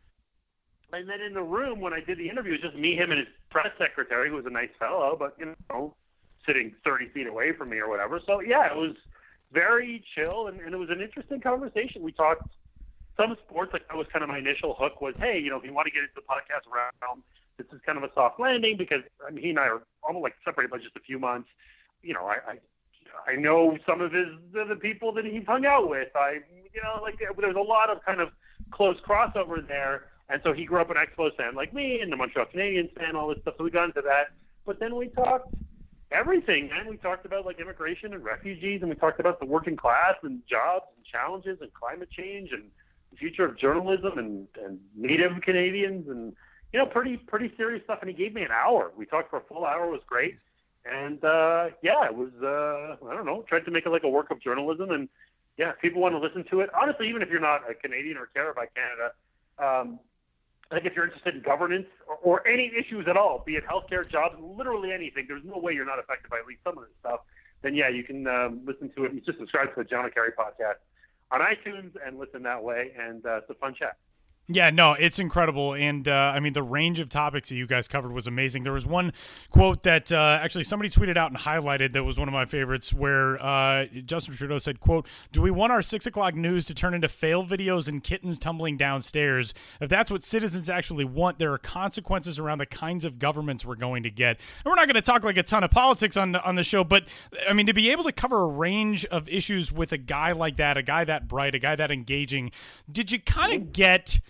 E: And then in the room when I did the interview, it was just me, him, and his press secretary, who was a nice fellow, but you know, sitting thirty feet away from me or whatever. So yeah, it was very chill, and, and it was an interesting conversation. We talked some sports. Like that was kind of my initial hook was, hey, you know, if you want to get into the podcast realm, this is kind of a soft landing because I mean, he and I are almost like separated by just a few months. You know, I, I, I know some of his the, the people that he's hung out with. I, you know, like there's a lot of kind of close crossover there. And so he grew up an Expos fan like me, and the Montreal Canadiens fan, all this stuff. So we got into that. But then we talked everything, man. We talked about like immigration and refugees, and we talked about the working class and jobs and challenges and climate change and the future of journalism and, and Native Canadians and, you know, pretty pretty serious stuff. And he gave me an hour. We talked for a full hour. It was great. And, uh, yeah, it was, uh, I don't know, tried to make it like a work of journalism. And, yeah, if people want to listen to it, honestly, even if you're not a Canadian or care about Canada, um, I think if you're interested in governance or, or any issues at all, be it healthcare, jobs, literally anything, there's no way you're not affected by at least some of this stuff, then, yeah, you can um, listen to it. You just subscribe to the Jonah Keri podcast on iTunes and listen that way, and uh, it's a fun chat.
A: Yeah, no, it's incredible. And, uh, I mean, the range of topics that you guys covered was amazing. There was one quote that uh, actually somebody tweeted out and highlighted that was one of my favorites where uh, Justin Trudeau said, quote, do we want our six o'clock news to turn into fail videos and kittens tumbling downstairs? If that's what citizens actually want, there are consequences around the kinds of governments we're going to get. And we're not going to talk like a ton of politics on the, on the show, but, I mean, to be able to cover a range of issues with a guy like that, a guy that bright, a guy that engaging, did you kind of get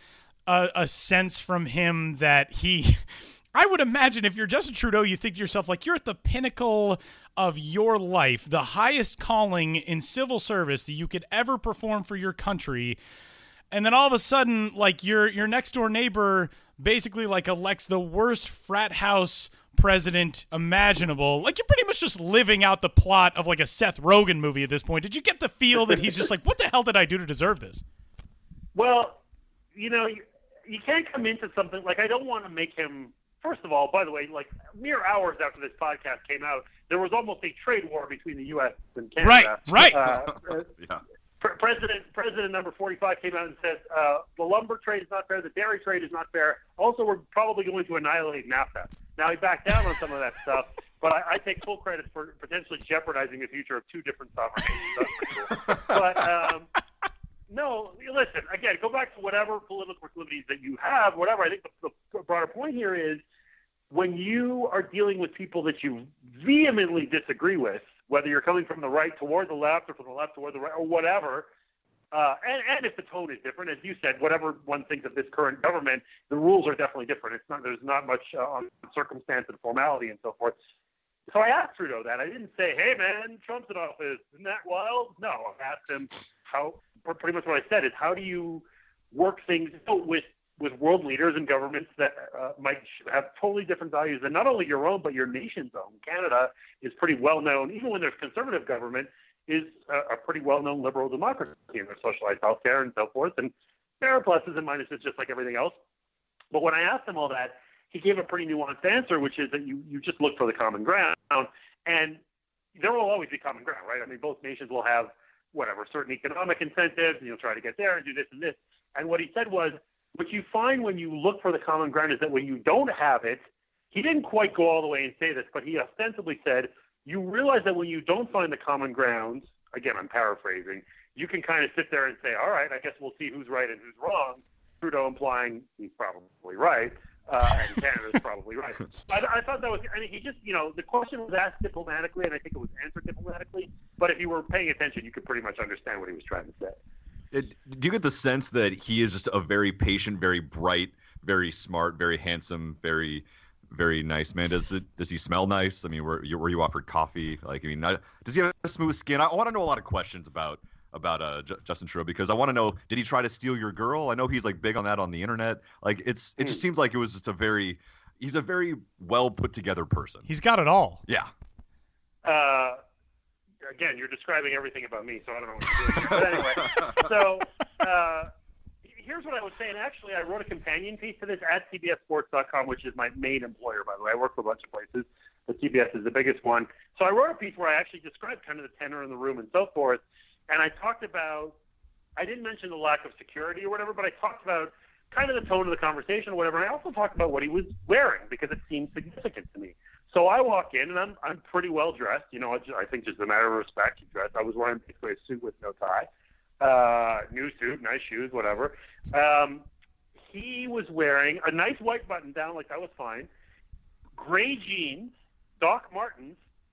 A: a, a sense from him that he. I would imagine if you're Justin Trudeau, you think to yourself, like, you're at the pinnacle of your life, the highest calling in civil service that you could ever perform for your country. And then all of a sudden, like, your your next door neighbor basically, like, elects the worst frat house president imaginable. Like, you're pretty much just living out the plot of, like, a Seth Rogen movie at this point. Did you get the feel that he's just like, what the hell did I do to deserve this?
E: Well, you know, you, you can't come into something, like, I don't want to make him. First of all, by the way, like mere hours after this podcast came out, there was almost a trade war between the U S and Canada.
A: Right, right.
E: Uh,
B: yeah.
E: Pre- President President number forty-five came out and said uh, the lumber trade is not fair, the dairy trade is not fair. Also, we're probably going to annihilate NAFTA. Now, he backed down on some of that stuff, but I, I take full credit for potentially jeopardizing the future of two different sovereign nations. But um, no, listen, again, go back to whatever political proclivities that you have, whatever. I think the, the broader point here is when you are dealing with people that you vehemently disagree with, whether you're coming from the right toward the left or from the left toward the right or whatever, uh, and, and if the tone is different, as you said, whatever one thinks of this current government, the rules are definitely different. It's not, there's not much uh, on circumstance and formality and so forth. So I asked Trudeau that. I didn't say, hey, man, Trump's in office. Isn't that wild? No, I asked him how, pretty much what I said is, how do you work things out with, with world leaders and governments that uh, might have totally different values than not only your own, but your nation's own? Canada is pretty well known, even when there's conservative government, is a, a pretty well-known liberal democracy, and there's socialized healthcare and so forth. And there are pluses and minuses just like everything else. But when I asked him all that, he gave a pretty nuanced answer, which is that you, you just look for the common ground. And there will always be common ground, right? I mean, both nations will have, whatever, certain economic incentives, and you'll try to get there and do this and this. And what he said was, what you find when you look for the common ground is that when you don't have it, he didn't quite go all the way and say this, but he ostensibly said, you realize that when you don't find the common ground, again, I'm paraphrasing, you can kind of sit there and say, all right, I guess we'll see who's right and who's wrong. Trudeau implying he's probably right, uh, and Canada's probably right. I, I thought that was, I mean, he just, you know, the question was asked diplomatically, and I think it was answered diplomatically, but if you were paying attention, you could pretty much understand what he was trying to say.
B: It, do you get the sense that he is just a very patient, very bright, very smart, very handsome, very, very nice man? Does it? Does he smell nice? I mean, were you, were you offered coffee? Like, I mean, I, does he have a smooth skin? I, I want to know a lot of questions about about uh, J- Justin Trudeau, because I want to know, did he try to steal your girl? I know he's like big on that on the internet. Like, it's it just seems like it was just a very, he's a very well put together person.
A: He's got it all.
B: Yeah.
E: Uh, again, you're describing everything about me, so I don't know what you're doing. But anyway, so uh, here's what I would say. And actually, I wrote a companion piece to this at C B S Sports dot com, which is my main employer, by the way. I work for a bunch of places, but C B S is the biggest one. So I wrote a piece where I actually described kind of the tenor in the room and so forth. And I talked about, I didn't mention the lack of security or whatever, but I talked about kind of the tone of the conversation or whatever. And I also talked about what he was wearing, because it seemed significant to me. So I walk in, and I'm I'm pretty well dressed. You know, I think just a matter of respect. Dressed. I was wearing basically a suit with no tie, uh, new suit, nice shoes, whatever. Um, he was wearing a nice white button down, like that was fine. Gray jeans, Doc Martens,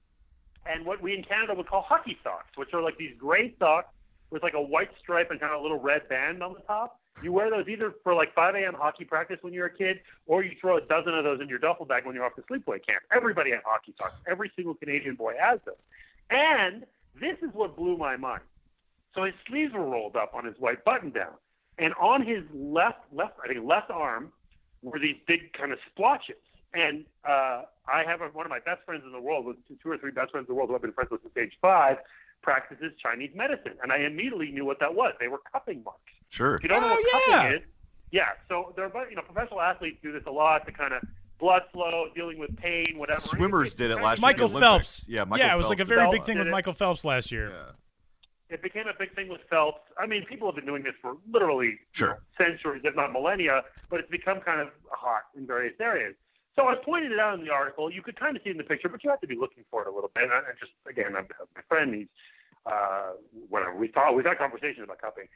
E: and what we in Canada would call hockey socks, which are like these gray socks with like a white stripe and kind of a little red band on the top. You wear those either for like five a.m. hockey practice when you're a kid, or you throw a dozen of those in your duffel bag when you're off to sleepaway camp. Everybody has hockey socks. Every single Canadian boy has them. And this is what blew my mind. So his sleeves were rolled up on his white button down. And on his left, left, I think left arm were these big kind of splotches. And uh, I have a, one of my best friends in the world, with two or three best friends in the world who I've been friends with since age five, practices Chinese medicine. And I immediately knew what that was. They were cupping marks.
B: Sure.
E: If you don't know
A: Oh,
E: what
A: yeah.
E: cupping is, yeah. So there are, you know, professional athletes do this a lot to kind of blood flow, dealing with pain, whatever.
B: Swimmers did it last year.
A: Michael
B: at the Olympics.
A: Phelps.
B: Yeah, Michael
A: yeah, it was
B: Phelps
A: like a
B: did
A: very
B: it.
A: big thing
E: Did
A: with
E: it?
A: Michael Phelps last year.
B: Yeah.
E: It became a big thing with Phelps. I mean, people have been doing this for literally
B: Sure.
E: you know, centuries, if not millennia, but it's become kind of hot in various areas. So I pointed it out in the article. You could kind of see it in the picture, but you have to be looking for it a little bit. And I, I just, again, I'm, my friend, he's, uh, whatever, we thought, we've had conversations about cupping.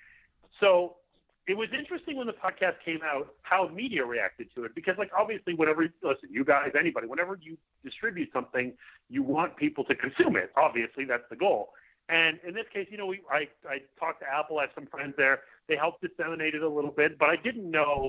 E: So it was interesting when the podcast came out how media reacted to it, because, like, obviously, whenever, listen, you guys, anybody, whenever you distribute something, you want people to consume it. Obviously, that's the goal. And in this case, you know, we, I, I talked to Apple. I have some friends there. They helped disseminate it a little bit, but I didn't know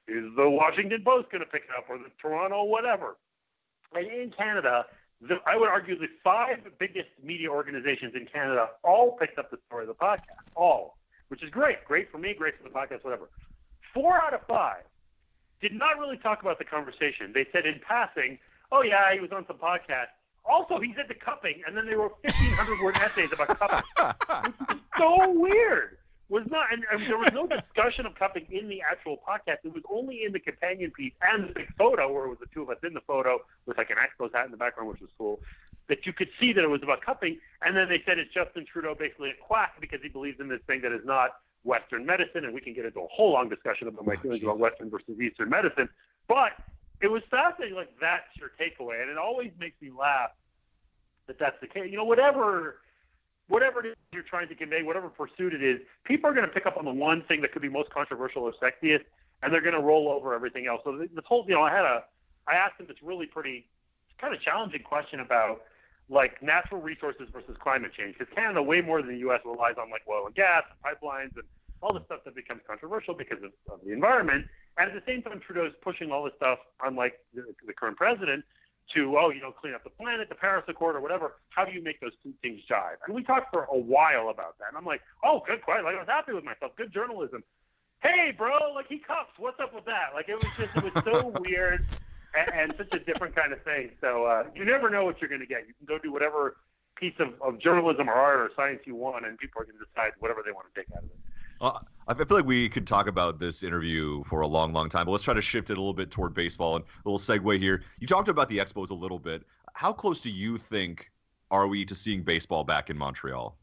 E: Is the Washington Post going to pick it up, or the Toronto whatever? And in Canada, the, I would argue the five biggest media organizations in Canada all picked up the story of the podcast, all, which is great. Great for me, great for the podcast, whatever. Four out of five did not really talk about the conversation. They said in passing, oh, yeah, he was on some podcast. Also, he's into cupping, and then they wrote fifteen hundred word essays about cupping. It's so weird. Was not, and, and there was no discussion of cupping in the actual podcast. It was only in the companion piece and the big photo, where it was the two of us in the photo with like an Expos hat in the background, which was cool, that you could see that it was about cupping. And then they said it's Justin Trudeau basically a quack because he believes in this thing that is not Western medicine, and we can get into a whole long discussion about my feelings about Western versus Eastern medicine. But it was fascinating, like that's your takeaway, and it always makes me laugh that that's the case. You know, whatever whatever it is you're trying to convey, whatever pursuit it is, people are going to pick up on the one thing that could be most controversial or sexiest, and they're going to roll over everything else. So this whole, you know, I had a, I asked him this really pretty, kind of challenging question about like natural resources versus climate change, because Canada, way more than the U S, relies on like oil and gas and pipelines and all the stuff that becomes controversial because of, of the environment. And at the same time, Trudeau's pushing all this stuff, unlike the, the current president, to, oh, you know, clean up the planet, the Paris Accord, or whatever. How do you make those two things jive? And we talked for a while about that. And I'm like, oh, good question. Like, I was happy with myself. Good journalism. Hey, bro, like, he cups. What's up with that? Like, it was just, it was so weird and, and such a different kind of thing. So uh, you never know what you're going to get. You can go do whatever piece of, of journalism or art or science you want, and people are going to decide whatever they want to take out of it.
B: Uh, I feel like we could talk about this interview for a long, long time, but let's try to shift it a little bit toward baseball. And a little segue here. You talked about the Expos a little bit. How close do you think are we to seeing baseball back in Montreal?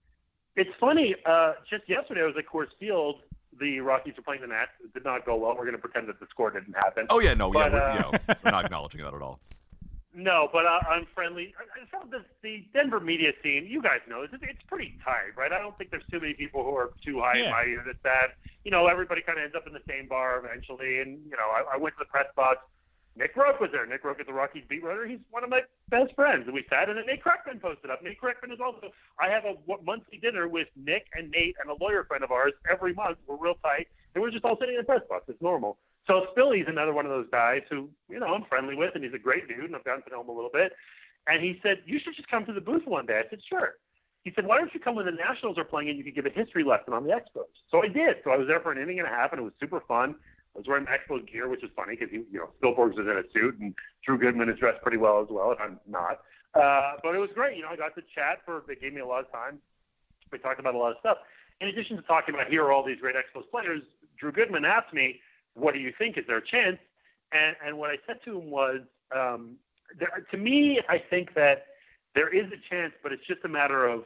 E: It's funny. Uh, just yesterday, I was at Coors Field. The Rockies were playing the Nats. It did not go well. We're going to pretend that the score didn't happen.
B: Oh, yeah, no,
E: but,
B: yeah, we're,
E: uh,
B: you know, we're not acknowledging that at all.
E: No, but uh, I'm friendly. So the, the Denver media scene, you guys know, it's, it's pretty tight, right? I don't think there's too many people who are too high
A: Yeah.
E: and mighty that that. You know, everybody kind of ends up in the same bar eventually. And, you know, I, I went to the press box. Nick Roque was there. Nick Roque is the Rockies beat writer. He's one of my best friends. And we sat, and then Nate Kreckman posted up. Nate Kreckman is also, I have a monthly dinner with Nick and Nate and a lawyer friend of ours every month. We're real tight. And we're just all sitting in the press box. It's normal. So Spilly's another one of those guys who, you know, I'm friendly with, and he's a great dude, and I've gotten to know him a little bit. And he said, you should just come to the booth one day. I said, sure. He said, why don't you come when the Nationals are playing and you can give a history lesson on the Expos? So I did. So I was there for an inning and a half, and it was super fun. I was wearing Expos gear, which is funny because, you know, Spielberg's was in a suit, and Drew Goodman is dressed pretty well as well, and I'm not. Uh, but it was great. You know, I got to chat for, they gave me a lot of time. We talked about a lot of stuff. In addition to talking about here are all these great Expos players, Drew Goodman asked me, what do you think? Is there a chance? And, and what I said to him was, um, there, to me, I think that there is a chance, but it's just a matter of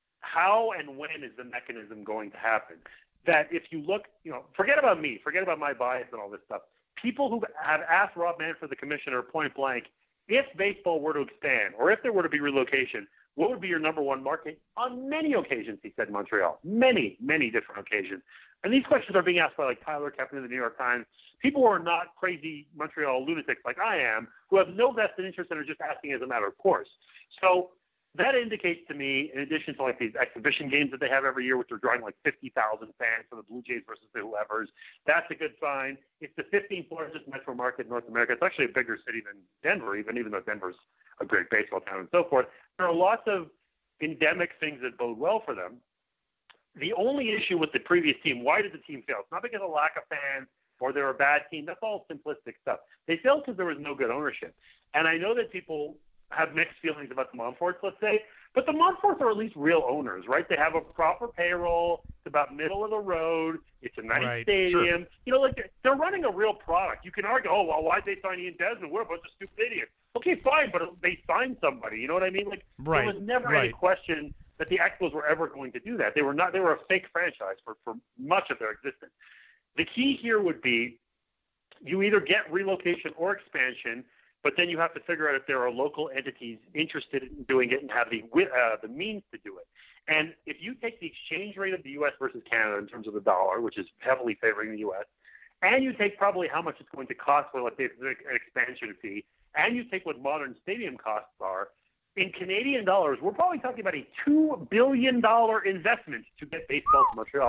E: how and when is the mechanism going to happen. That if you look, you know, forget about me, forget about my bias and all this stuff. People who have asked Rob Manfred, the commissioner, point blank, if baseball were to expand or if there were to be relocation, what would be your number one market? On many occasions, he said, Montreal. Many, many different occasions. And these questions are being asked by, like, Tyler Kepner of the New York Times, people who are not crazy Montreal lunatics like I am, who have no vested interest and are just asking as a matter of course. So that indicates to me, in addition to, like, these exhibition games that they have every year, which are drawing, like, fifty thousand fans for the Blue Jays versus the whoever's, that's a good sign. It's the fifteenth largest metro market in North America. It's actually a bigger city than Denver, even, even though Denver's a great baseball town and so forth. There are lots of endemic things that bode well for them. The only issue with the previous team, why did the team fail? It's not because of lack of fans or they're a bad team. That's all simplistic stuff. They failed because there was no good ownership. And I know that people have mixed feelings about the Montforts, let's say, but the Montforts are at least real owners, right? They have a proper payroll. It's about middle of the road. It's a nice
A: Right.
E: stadium.
B: Sure.
E: You know, like they're running a real product. You can argue, oh, well, why'd they sign Ian Desmond? We're a bunch of stupid idiots. Okay, fine, but they signed somebody. You know what I mean? Like
A: Right,
E: there was never
A: right.
E: any question that the Expos were ever going to do that. They were not. They were a fake franchise for, for much of their existence. The key here would be you either get relocation or expansion, but then you have to figure out if there are local entities interested in doing it and have the uh, the means to do it. And if you take the exchange rate of the U S versus Canada in terms of the dollar, which is heavily favoring the U S, and you take probably how much it's going to cost for, let's say, an expansion fee, and you take what modern stadium costs are, in Canadian dollars, we're probably talking about a two billion dollars investment to get baseball to Montreal.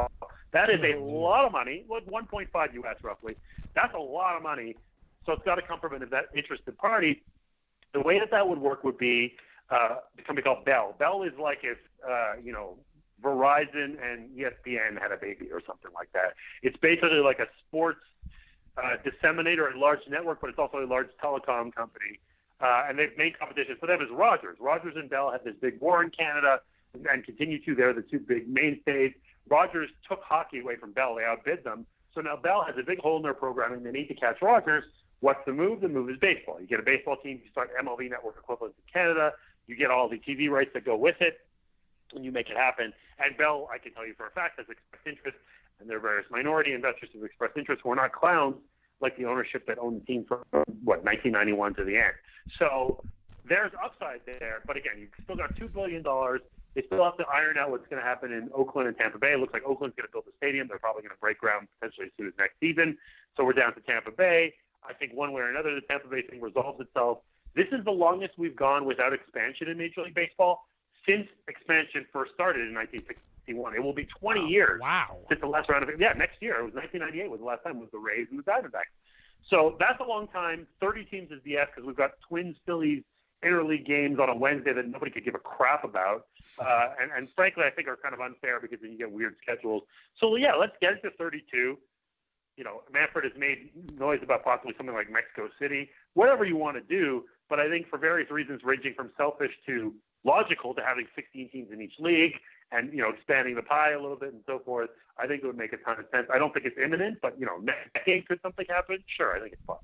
E: That is a lot of money, like one point five U S roughly. That's a lot of money. So it's got to come from an interested party. The way that that would work would be uh, a company called Bell. Bell is like if, uh, you know, Verizon and E S P N had a baby or something like that. It's basically like a sports uh, disseminator, a large network, but it's also a large telecom company. Uh, and the main competition for them is Rogers. Rogers and Bell had this big war in Canada and continue to. They're the two big mainstays. Rogers took hockey away from Bell. They outbid them. So now Bell has a big hole in their programming. They need to catch Rogers. What's the move? The move is baseball. You get a baseball team. You start M L B network equivalent in Canada. You get all the T V rights that go with it, and you make it happen. And Bell, I can tell you for a fact, has expressed interest, and there are various minority investors who have expressed interest. We're not clowns like the ownership that owned the team from, what, nineteen ninety-one to the end. So there's upside there. But again, you've still got two billion dollars. They still have to iron out what's going to happen in Oakland and Tampa Bay. It looks like Oakland's going to build a stadium. They're probably going to break ground potentially as soon as next season. So we're down to Tampa Bay. I think one way or another, the Tampa Bay thing resolves itself. This is the longest we've gone without expansion in Major League Baseball since expansion first started in nineteen sixty-one. It will be twenty
A: wow.
E: years
A: wow.
E: since the last round of it. Yeah, next year. It was nineteen ninety-eight was the last time with the Rays and the Diamondbacks. So that's a long time. thirty teams is B S because we've got Twins, Phillies, interleague games on a Wednesday that nobody could give a crap about. Uh, and, and frankly, I think are kind of unfair because then you get weird schedules. So, yeah, let's get it to thirty-two. You know, Manfred has made noise about possibly something like Mexico City, whatever you want to do. But I think for various reasons, ranging from selfish to logical to having sixteen teams in each league and, you know, expanding the pie a little bit and so forth, I think it would make a ton of sense. I don't think it's imminent, but, you know, next decade could something happen? Sure, I think it's possible.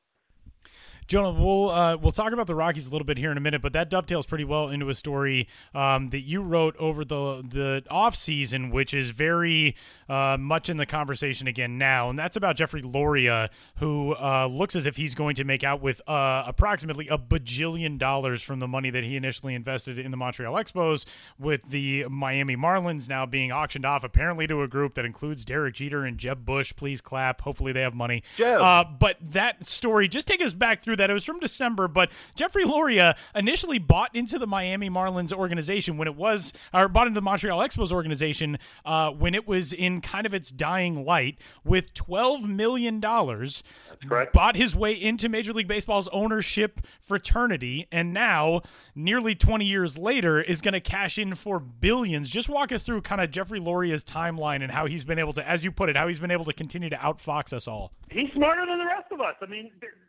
A: Jonah, we'll uh, we'll talk about the Rockies a little bit here in a minute, but that dovetails pretty well into a story um, that you wrote over the the off season, which is very uh, much in the conversation again now, and that's about Jeffrey Loria, who uh, looks as if he's going to make out with uh, approximately a bajillion dollars from the money that he initially invested in the Montreal Expos, with the Miami Marlins now being auctioned off apparently to a group that includes Derek Jeter and Jeb Bush. Please clap. Hopefully they have money.
B: Jeb.
A: Uh, but that story, just take us back through that. It was from December, but Jeffrey Loria initially bought into the Miami Marlins organization when it was, or bought into the Montreal Expos organization uh, when it was in kind of its dying light with twelve million dollars.
E: That's correct.
A: Bought his way into Major League Baseball's ownership fraternity, and now, nearly twenty years later, is going to cash in for billions. Just walk us through kind of Jeffrey Loria's timeline and how he's been able to, as you put it, how he's been able to continue to outfox us all.
E: He's smarter than the rest of us. I mean,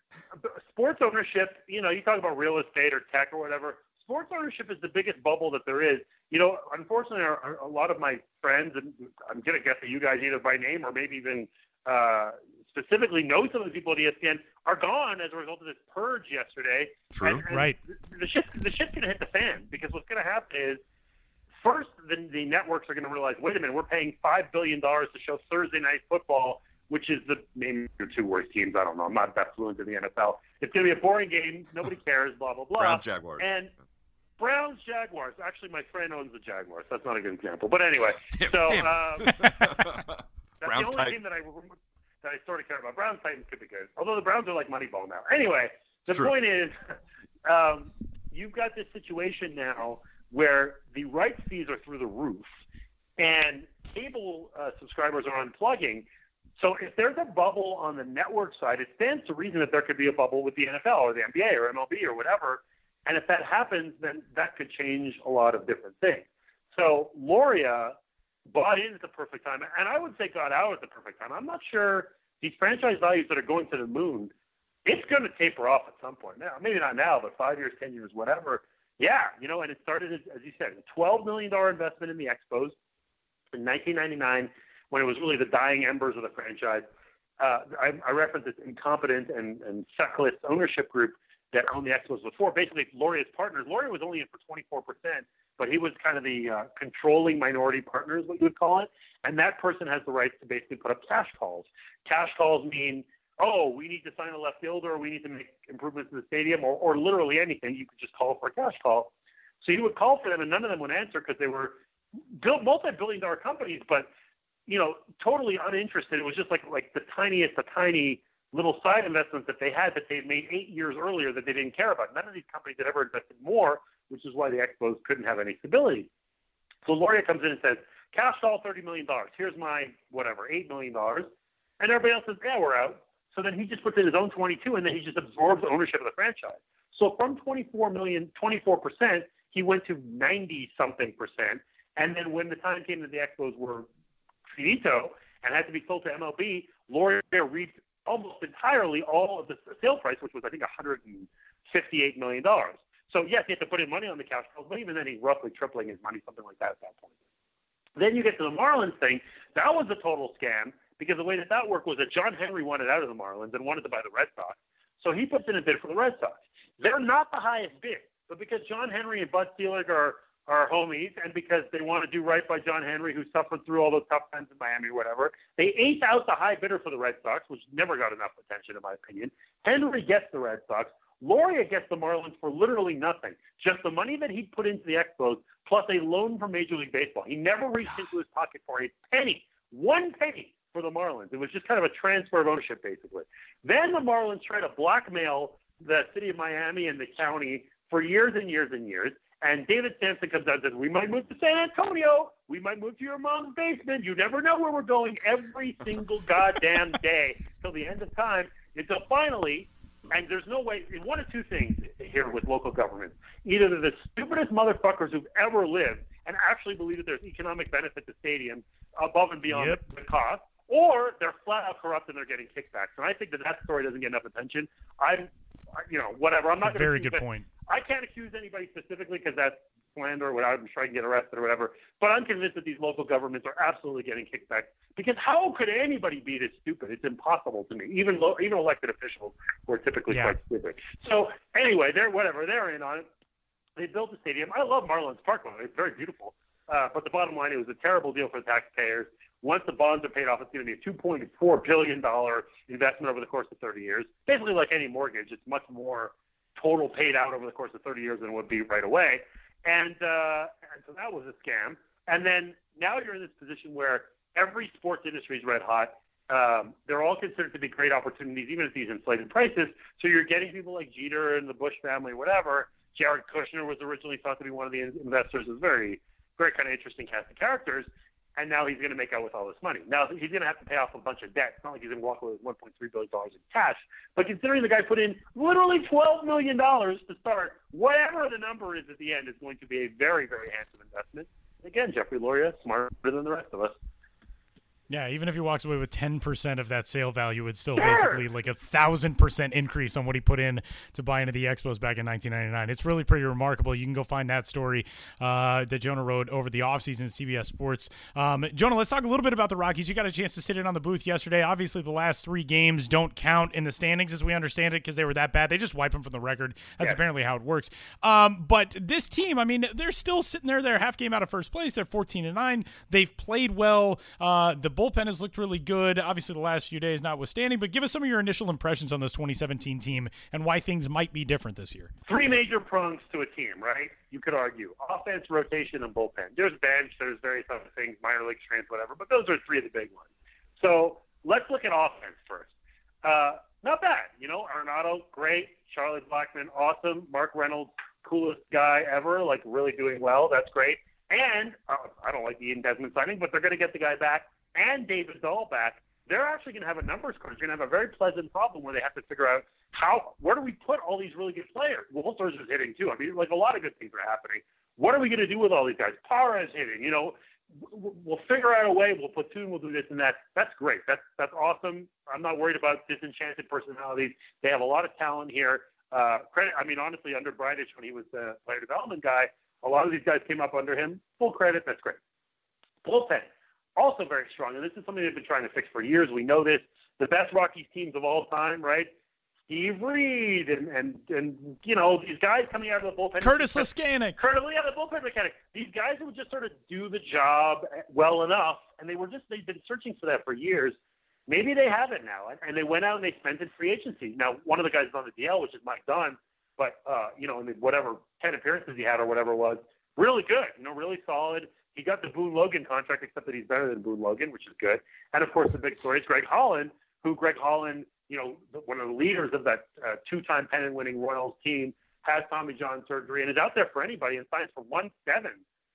E: sports ownership, you know, you talk about real estate or tech or whatever, sports ownership is the biggest bubble that there is. You know, unfortunately, our, a lot of my friends, and I'm going to guess that you guys either by name or maybe even uh, specifically know some of the people at E S P N, are gone as a result of this purge yesterday.
B: True.
E: And, and
A: right.
E: The, the, shit, the shit's going to hit the fan because what's going to happen is, first, the, the networks are going to realize, wait a minute, we're paying five billion dollars to show Thursday Night Football, which is the name of your two worst teams. I don't know. I'm not that fluent in the N F L. It's going to be a boring game. Nobody cares, blah, blah, blah.
B: Browns, Jaguars.
E: And Browns, Jaguars. Actually, my friend owns the Jaguars. That's not a good example. But anyway,
B: damn,
E: so
B: damn.
E: Um, that's
B: Browns,
E: the only team that I, that I sort of care about. Browns, Titans could be good. Although the Browns are like Moneyball now. Anyway, the
B: True.
E: point is um, you've got this situation now where the rights fees are through the roof and cable uh, subscribers are unplugging. So if there's a bubble on the network side, it stands to reason that there could be a bubble with the N F L or the N B A or M L B or whatever. And if that happens, then that could change a lot of different things. So Loria bought in at the perfect time, and I would say got out at the perfect time. I'm not sure these franchise values that are going to the moon, it's going to taper off at some point. Now, maybe not now, but five years, ten years, whatever. Yeah, you know, and it started, as, as you said, a twelve million dollars investment in the Expos in nineteen ninety-nine when it was really the dying embers of the franchise. Uh, I, I referenced this incompetent and, and feckless ownership group that owned the Expos before. Basically, Loria's partners. Loria was only in for twenty-four percent, but he was kind of the uh, controlling minority partner is what you would call it. And that person has the rights to basically put up cash calls. Cash calls mean, oh, we need to sign a left fielder, or we need to make improvements to the stadium, or, or literally anything. You could just call for a cash call. So you would call for them, and none of them would answer because they were built multi-billion dollar companies, but, you know, totally uninterested. It was just like like the tiniest, the tiny little side investments that they had that they had made eight years earlier that they didn't care about. None of these companies had ever invested more, which is why the Expos couldn't have any stability. So Loria comes in and says, Cash all thirty million dollars. Here's my, whatever, eight million dollars. And everybody else says, yeah, we're out. So then he just puts in his own twenty-two, and then he just absorbs ownership of the franchise. So from twenty-four million, twenty-four percent, he went to ninety-something percent. And then when the time came that the Expos were finito and had to be sold to M L B, Loria reaped almost entirely all of the sale price, which was, I think, one hundred fifty-eight million dollars. So, yes, he had to put in money on the cash flow, but even then he's roughly tripling his money, something like that at that point. Then you get to the Marlins thing. That was a total scam because the way that that worked was that John Henry wanted out of the Marlins and wanted to buy the Red Sox. So he puts in a bid for the Red Sox. They're not the highest bid, but because John Henry and Bud Selig are, are homies and because they want to do right by John Henry, who suffered through all those tough times in Miami or whatever, they ace out the high bidder for the Red Sox, which never got enough attention in my opinion. Henry gets the Red Sox. Loria gets the Marlins for literally nothing, just the money that he put into the Expos plus a loan from Major League Baseball. He never reached into his pocket for a penny, one penny for the Marlins. It was just kind of a transfer of ownership, basically. Then the Marlins try to blackmail the city of Miami and the county for years and years and years. And David Sampson comes out and says, we might move to San Antonio. We might move to your mom's basement. You never know where we're going every single goddamn day till the end of time, until finally, and there's no way, one of two things here with local governments. Either they're the stupidest motherfuckers who've ever lived and actually believe that there's economic benefit to stadiums above and beyond
A: Yep.
E: the cost, or they're flat out corrupt and they're getting kickbacks. And I think that that story doesn't get enough attention. I'm, you know, whatever. I'm not
A: That's a
E: going
A: very
E: to
A: good point.
E: I can't accuse anybody specifically because that's slander or whatever. I'm sure I can get arrested or whatever. But I'm convinced that these local governments are absolutely getting kickbacks because how could anybody be this stupid? It's impossible to me. Even lo- even elected officials were typically
A: Yeah.
E: quite stupid. So anyway, they're whatever. They're in on it. They built the stadium. I love Marlins Park. It's very beautiful. Uh, but the bottom line, it was a terrible deal for the taxpayers. Once the bonds are paid off, it's going to be a two point four billion dollars investment over the course of thirty years. Basically like any mortgage, it's much more total paid out over the course of thirty years than it would be right away. And, uh, and so that was a scam. And then now you're in this position where every sports industry is red hot. Um, they're all considered to be great opportunities, even at these inflated prices. So you're getting people like Jeter and the Bush family, whatever. Jared Kushner was originally thought to be one of the investors. It was very, very kind of interesting cast of characters. And now he's going to make out with all this money. Now, he's going to have to pay off a bunch of debt. It's not like he's going to walk away with one point three billion dollars in cash. But considering the guy put in literally twelve million dollars to start, whatever the number is at the end is going to be a very, very handsome investment. Again, Jeffrey Loria, smarter than the rest of us.
A: Yeah, even if he walks away with ten percent of that sale value, it's still
E: Sure.
A: basically like a one thousand percent increase on what he put in to buy into the Expos back in nineteen ninety-nine. It's really pretty remarkable. You can go find that story uh, that Jonah wrote over the offseason at C B S Sports. Um, Jonah, let's talk a little bit about the Rockies. You got a chance to sit in on the booth yesterday. Obviously, the last three games don't count in the standings as we understand it because they were that bad. They just wipe them from the record. That's
E: Yeah.
A: apparently how it works. Um, but this team, I mean, they're still sitting there. They're half game out of first place. They're fourteen and nine. They've played well. Uh, the bullpen has looked really good, obviously the last few days notwithstanding, but give us some of your initial impressions on this twenty seventeen team and why things might be different this year.
E: Three major prongs to a team, right? You could argue. Offense, rotation, and bullpen. There's bench, there's various other things, minor league strength, whatever, but those are three of the big ones. So let's look at offense first. Uh, not bad. You know, Arenado, great. Charlie Blackmon, awesome. Mark Reynolds, coolest guy ever, like really doing well. That's great. And uh, I don't like the Ian Desmond signing, but they're going to get the guy back and David Dahl back. They're actually going to have a numbers crunch. They're going to have a very pleasant problem where they have to figure out how, where do we put all these really good players? Well, Wolters is hitting too. I mean, like a lot of good things are happening. What are we going to do with all these guys? Parra is hitting. You know, we'll figure out a way. We'll platoon. We'll do this and that. That's great. That's that's awesome. I'm not worried about disenchanted personalities. They have a lot of talent here. Uh, credit. I mean, honestly, under Bridich when he was the player development guy, a lot of these guys came up under him. Full credit. That's great. Bullpen. Also very strong, and this is something they've been trying to fix for years. We know this. The best Rockies teams of all time, right? Steve Reed and, and, and you know, these guys coming out of the bullpen.
A: Curtis Leskanic.
E: Curtis, yeah, the bullpen mechanic. These guys who would just sort of do the job well enough, and they were just, they've been searching for that for years. Maybe they have it now, and they went out and they spent in free agency. Now, one of the guys is on the D L, which is Mike Dunn, but, uh, you know, in the whatever ten appearances he had or whatever it was, really good, you know, really solid. He got the Boone Logan contract, except that he's better than Boone Logan, which is good. And, of course, the big story is Greg Holland, who Greg Holland, you know, one of the leaders of that uh, two-time pennant-winning Royals team, has Tommy John surgery and is out there for anybody and signs for one seven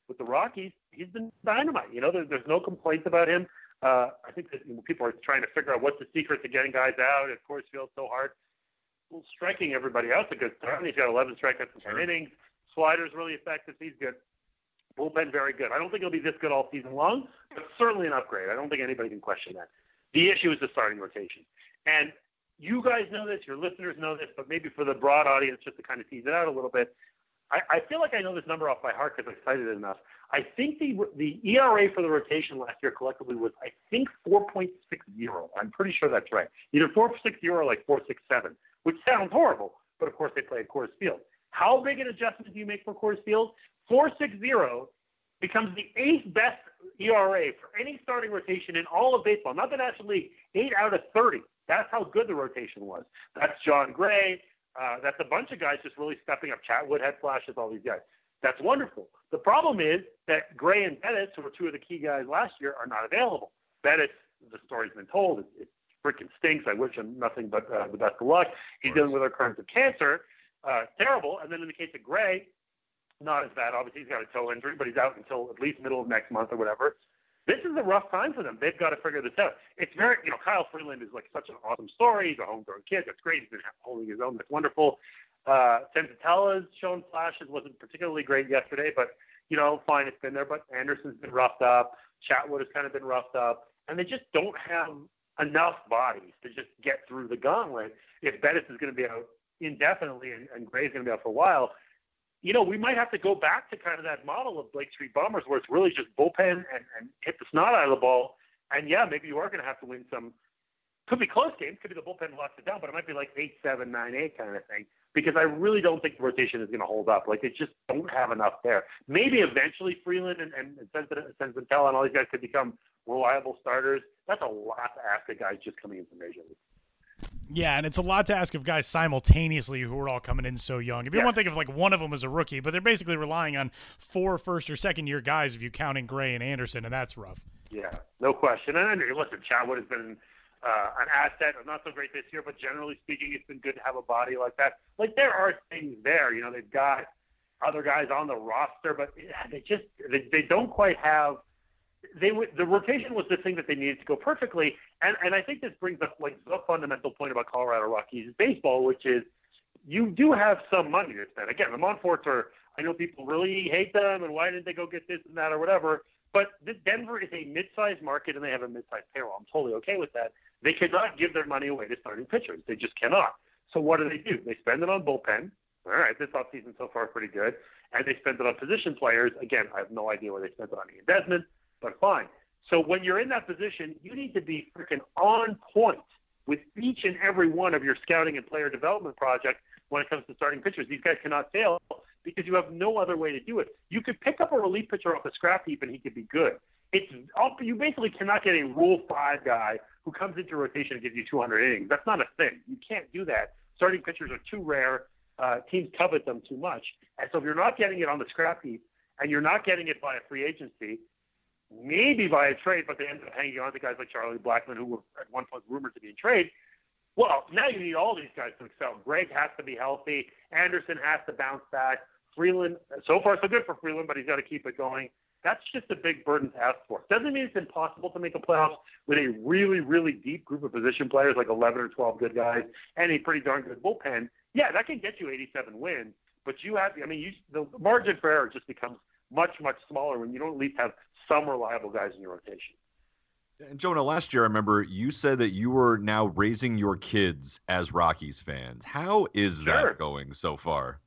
E: with the Rockies, he's been dynamite. You know, there, there's no complaints about him. Uh, I think that you know, people are trying to figure out what's the secret to getting guys out at Coors Field so hard. Well, striking everybody out's a good start. He's got eleven strikeouts in ten
B: Sure.
E: innings. Slider's really effective. He's good. Bullpen very good. I don't think he'll be this good all season long, but certainly an upgrade. I don't think anybody can question that. The issue is the starting rotation. And you guys know this, your listeners know this, but maybe for the broad audience, just to kind of tease it out a little bit, I, I feel like I know this number off by heart because I cited it enough. I think the the E R A for the rotation last year collectively was, I think, four point six zero. I'm pretty sure that's right. Either four point six zero or like four point six seven, which sounds horrible, but of course they play at Coors Field. How big an adjustment do you make for Coors Field? four point six zero becomes the eighth best E R A for any starting rotation in all of baseball, not the National League, eight out of thirty. That's how good the rotation was. That's John Gray. Uh, that's a bunch of guys just really stepping up. Chatwood had flashes, all these guys. That's wonderful. The problem is that Gray and Bettis, who were two of the key guys last year, are not available. Bettis, the story's been told, it, it freaking stinks. I wish him nothing but uh, the best of luck. He's dealing with recurrence of cancer. Uh, terrible. And then in the case of Gray, not as bad. Obviously, he's got a toe injury, but he's out until at least middle of next month or whatever. This is a rough time for them. They've got to figure this out. It's very, you know, Kyle Freeland is like such an awesome story. He's a homegrown kid. That's great. He's been holding his own. That's wonderful. Uh, Senzatella's shown flashes. Wasn't particularly great yesterday, but, you know, fine. It's been there. But Anderson's been roughed up. Chatwood has kind of been roughed up. And they just don't have enough bodies to just get through the gauntlet. If Bettis is going to be out indefinitely and, and Gray's going to be out for a while, you know, we might have to go back to kind of that model of Blake Street Bombers where it's really just bullpen and, and hit the snot out of the ball. And, yeah, maybe you are going to have to win some – could be close games. Could be the bullpen locks it down, but it might be like eight seven, nine eight kind of thing because I really don't think the rotation is going to hold up. Like, they just don't have enough there. Maybe eventually Freeland and, and, and Senzatella and all these guys could become reliable starters. That's a lot to ask of guys just coming into Major League.
A: Yeah, and it's a lot to ask of guys simultaneously who are all coming in so young. It'd be
E: Yeah.
A: one thing if like one of them was a rookie, but they're basically relying on four first or second year guys if you counting Gray and Anderson, and that's rough.
E: Yeah, no question. And listen, Chatwood has been uh, an asset, not so great this year, but generally speaking, it's been good to have a body like that. Like there are things there, you know, they've got other guys on the roster, but they just they, they don't quite have. They w- the rotation was the thing that they needed to go perfectly, and and I think this brings up like the fundamental point about Colorado Rockies baseball, which is you do have some money to spend. Again, the Montforts are. I know people really hate them, and why didn't they go get this and that or whatever. But this Denver is a mid-sized market, and they have a mid-sized payroll. I'm totally okay with that. They cannot give their money away to starting pitchers. They just cannot. So what do they do? They spend it on bullpen. All right, this offseason so far pretty good, and they spend it on position players. Again, I have no idea where they spent it on Ian Desmond. But fine. So when you're in that position, you need to be freaking on point with each and every one of your scouting and player development projects when it comes to starting pitchers. These guys cannot fail because you have no other way to do it. You could pick up a relief pitcher off the scrap heap and he could be good. It's you basically cannot get a Rule Five guy who comes into rotation and gives you two hundred innings. That's not a thing. You can't do that. Starting pitchers are too rare. Uh, teams covet them too much. And so if you're not getting it on the scrap heap and you're not getting it by a free agency, maybe by a trade, but they ended up hanging on to guys like Charlie Blackmon, who were at one point rumored to be in trade. Well, now you need all these guys to excel. Greg has to be healthy. Anderson has to bounce back. Freeland, so far so good for Freeland, but he's got to keep it going. That's just a big burden to ask for. Doesn't mean it's impossible to make a playoffs with a really, really deep group of position players, like eleven or twelve good guys, and a pretty darn good bullpen. Yeah, that can get you eighty-seven wins, but you have, I mean, you, the margin for error just becomes much, much smaller when you don't at least have some reliable guys in your rotation.
B: And Jonah, last year I remember you said that you were now raising your kids as Rockies fans. How is
E: Sure.
B: that going so far?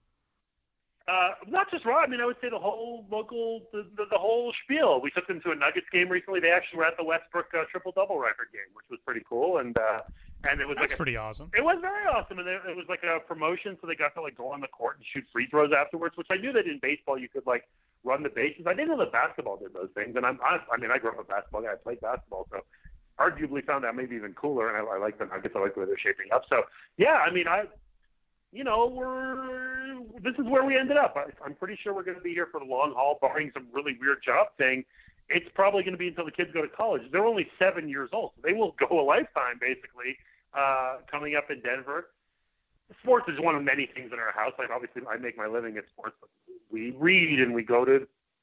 E: Uh, not just Raw. I mean, I would say the whole local, the, the, the whole spiel. We took them to a Nuggets game recently. They actually were at the Westbrook uh, triple-double record game, which was pretty cool. And uh, and it was
A: That's
E: like a,
A: pretty awesome.
E: It was very awesome, and it, it was like a promotion, so they got to like go on the court and shoot free throws afterwards. Which I knew that in baseball you could like run the bases. I didn't know that basketball did those things, and I'm honest, I mean, I grew up a basketball guy. I played basketball, so arguably found that maybe even cooler. And I, I like the Nuggets. I like the way they're shaping up. So yeah, I mean, I. You know, we're this is where we ended up. I, I'm pretty sure we're going to be here for the long haul, barring some really weird job thing. It's probably going to be until the kids go to college. They're only seven years old, so they will go a lifetime, basically, uh, coming up in Denver. Sports is one of many things in our house. Like, obviously, I make my living at sports, but we read and we go to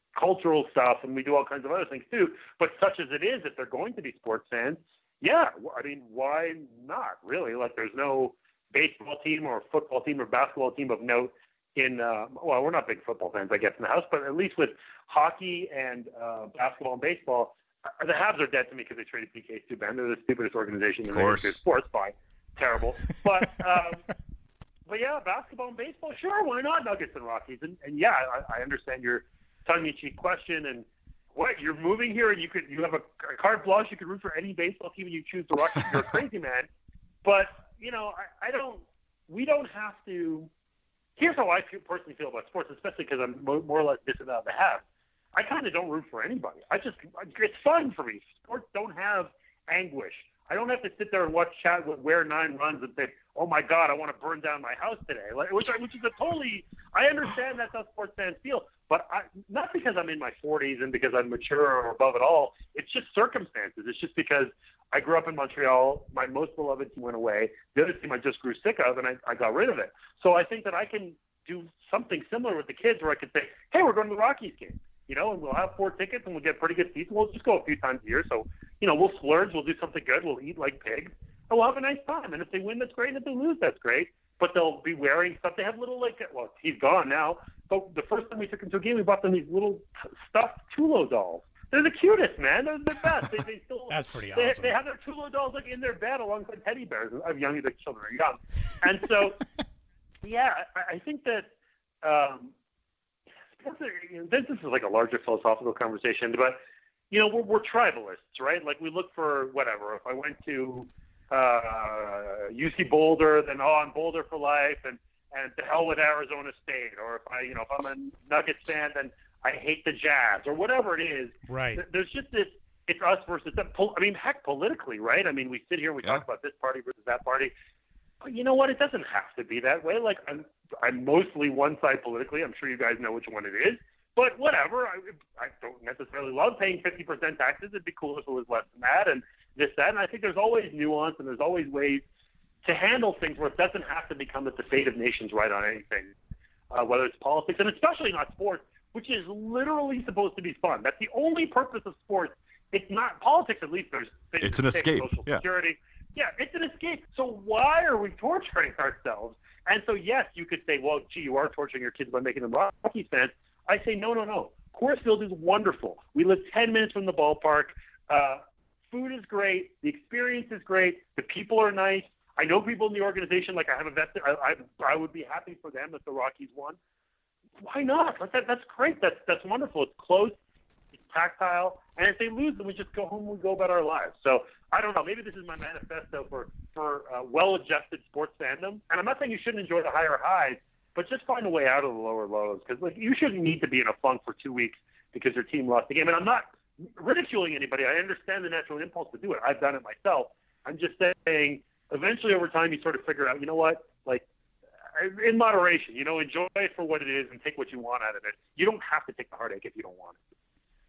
E: cultural stuff, and we do all kinds of other things too. But such as it is, if they're going to be sports fans, yeah, I mean, why not? Really, like there's no baseball team or football team or basketball team of note in. Uh, well, we're not big football fans, I guess, in the house, but at least with hockey and uh, basketball and baseball, uh, the Habs are dead to me because they traded P K Subban. They're the stupidest organization in the history of sports. Fine, terrible, but. Um, But yeah, basketball and baseball, sure, why not Nuggets and Rockies? And, and yeah, I, I understand your tongue-in-cheek question. And what, you're moving here and you could you have a, a carte blanche, you could root for any baseball team and you choose the Rockies. You're a crazy man. But, you know, I, I don't – we don't have to – here's how I feel, personally feel about sports, especially because I'm mo- more or less disavowed the Habs. I kind of don't root for anybody. I just – it's fun for me. Sports don't have anguish. I don't have to sit there and watch Chadwick wear nine runs and say, oh, my God, I want to burn down my house today, like, which, which is a totally – I understand that's how sports fans feel, but I, not because I'm in my forties and because I'm mature or above it all. It's just circumstances. It's just because I grew up in Montreal. My most beloved team went away. The other team I just grew sick of, and I, I got rid of it. So I think that I can do something similar with the kids where I could say, hey, we're going to the Rockies game. You know, and we'll have four tickets and we'll get pretty good seats. We'll just go a few times a year. So, you know, we'll splurge. We'll do something good. We'll eat like pigs. And we'll have a nice time. And if they win, that's great. And if they lose, that's great. But they'll be wearing stuff. They have little, like, well, he's gone now. But the first time we took him to a game, we bought them these little stuffed Tulo dolls. They're the cutest, man. They're the best. They, they still,
A: that's pretty
E: they,
A: awesome.
E: They have their Tulo dolls like in their bed alongside teddy bears. I'm young, the children are young. And so, yeah, I, I think that um, – this is like a larger philosophical conversation, but you know, we're, we're tribalists, right? Like we look for whatever. If I went to uh, U C Boulder, then oh, I'm Boulder for life, and and to hell with Arizona State. Or if I, you know, if I'm a Nuggets fan, then I hate the Jazz, or whatever it is.
A: Right.
E: There's just this. It's us versus them. I mean, heck, politically, right? I mean, we sit here and we yeah. talk about this party versus that party. But you know what? It doesn't have to be that way. Like I'm. I'm mostly one side politically. I'm sure you guys know which one it is. But whatever. I, I don't necessarily love paying fifty percent taxes. It'd be cool if it was less than that and this, that. And I think there's always nuance and there's always ways to handle things where it doesn't have to become that the fate of nations right on anything, uh, whether it's politics, and especially not sports, which is literally supposed to be fun. That's the only purpose of sports. It's not politics, at least there's things
B: it's an escape.
E: Social
B: yeah.
E: security. Yeah, it's an escape. So why are we torturing ourselves? And so, yes, you could say, well, gee, you are torturing your kids by making them Rockies fans. I say, no, no, no. Coors Field is wonderful. We live ten minutes from the ballpark. Uh, food is great. The experience is great. The people are nice. I know people in the organization. Like, I have a vested. I, I, I would be happy for them if the Rockies won. Why not? Like that, that's great. That's that's wonderful. It's close. It's tactile. And if they lose, then we just go home and we go about our lives. So I don't know. Maybe this is my manifesto for for uh, well-adjusted sports fandom. And I'm not saying you shouldn't enjoy the higher highs, but just find a way out of the lower lows. Because like you shouldn't need to be in a funk for two weeks because your team lost the game. And I'm not ridiculing anybody. I understand the natural impulse to do it. I've done it myself. I'm just saying, eventually over time, you sort of figure out, you know what, like in moderation, you know, enjoy it for what it is and take what you want out of it. You don't have to take the heartache if you don't want it.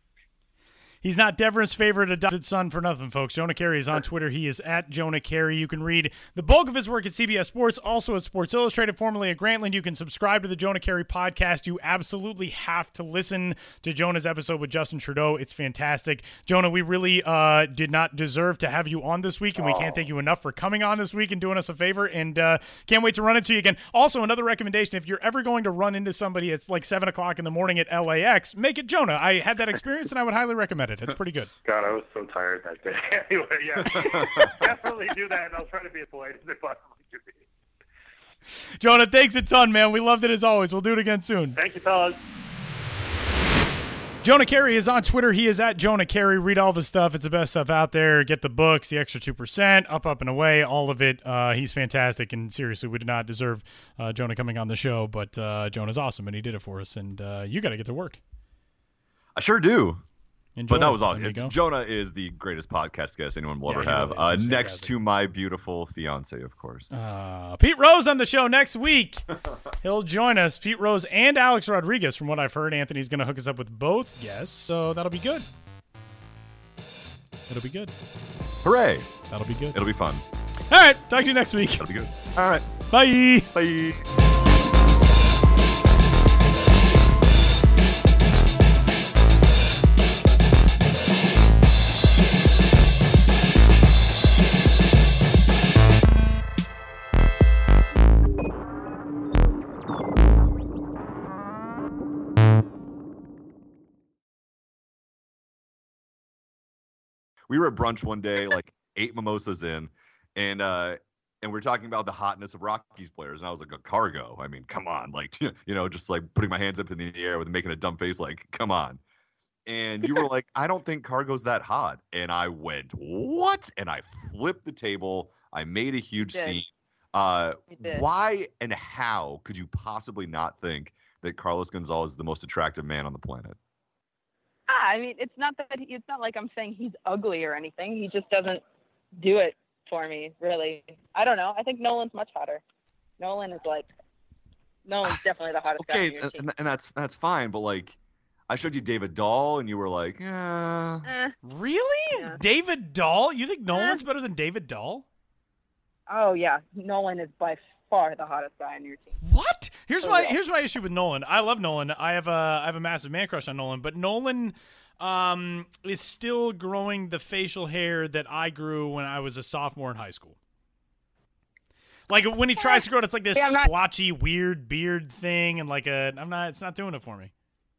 A: He's not Deveron's favorite adopted son for nothing, folks. Jonah Keri is on Twitter. He is at Jonah Keri. You can read the bulk of his work at C B S Sports, also at Sports Illustrated, formerly at Grantland. You can subscribe to the Jonah Keri podcast. You absolutely have to listen to Jonah's episode with Justin Trudeau. It's fantastic. Jonah, we really uh, did not deserve to have you on this week, and we can't thank you enough for coming on this week and doing us a favor, and uh, can't wait to run into you again. Also, another recommendation, if you're ever going to run into somebody at like seven o'clock in the morning at L A X, make it Jonah. I had that experience, and I would highly recommend it. It's pretty good.
E: God, I was so tired that day. Anyway, yeah, definitely do that, and I'll try to be as polite as I possibly can be.
A: Jonah, thanks a ton, man. We loved it as always. We'll do it again soon.
E: Thank you, fellas.
A: Jonah Keri is on Twitter. He is at Jonah Keri. Read all the stuff. It's the best stuff out there. Get the books, the extra two percent, Up, Up, and Away, all of it. Uh, he's fantastic, and seriously, we did not deserve uh, Jonah coming on the show, but uh, Jonah's awesome, and he did it for us, and uh, you got to get to work.
B: I sure do.
A: Enjoy.
B: But that was awesome. Jonah is the greatest podcast guest anyone will
A: yeah,
B: ever have.
A: Really
B: uh, next to my beautiful fiance, of course.
A: Uh, Pete Rose on the show next week. He'll join us. Pete Rose and Alex Rodriguez, from what I've heard. Anthony's going to hook us up with both guests, so that'll be good. It'll be good.
B: Hooray.
A: That'll be good.
B: It'll be fun.
A: All right. Talk to you next week.
B: That'll be good. All right.
A: Bye.
B: Bye. we were at brunch one day, like eight mimosas in, and uh, and we we're talking about the hotness of Rockies players, and I was like, a Cargo. I mean, come on, like you know, just like putting my hands up in the air with making a dumb face, like, come on. And you were like, I don't think Cargo's that hot, and I went, what? And I flipped the table. I made a huge
C: You did.
B: scene. Uh,
C: You did.
B: why and how could you possibly not think that Carlos Gonzalez is the most attractive man on the planet?
C: Ah, I mean, it's not that he, it's not like I'm saying he's ugly or anything. He just doesn't do it for me, really. I don't know. I think Nolan's much hotter. Nolan is like, Nolan's definitely the hottest guy on
B: Okay,
C: your team.
B: and, and that's that's fine, but like, I showed you David Dahl, and you were like, yeah.
C: Eh.
A: Really?
C: Yeah.
A: David Dahl? You think Nolan's better than David Dahl?
C: Oh yeah, Nolan is by far the hottest guy on your team.
A: What? Here's
C: For
A: my
C: real.
A: here's my issue with Nolan. I love Nolan. I have a I have a massive man crush on Nolan, but Nolan um, is still growing the facial hair that I grew when I was a sophomore in high school. Like when he tries to grow it, it's like this
C: Yeah, I'm not-
A: splotchy, weird beard thing, and like a I'm not. It's not doing it for me.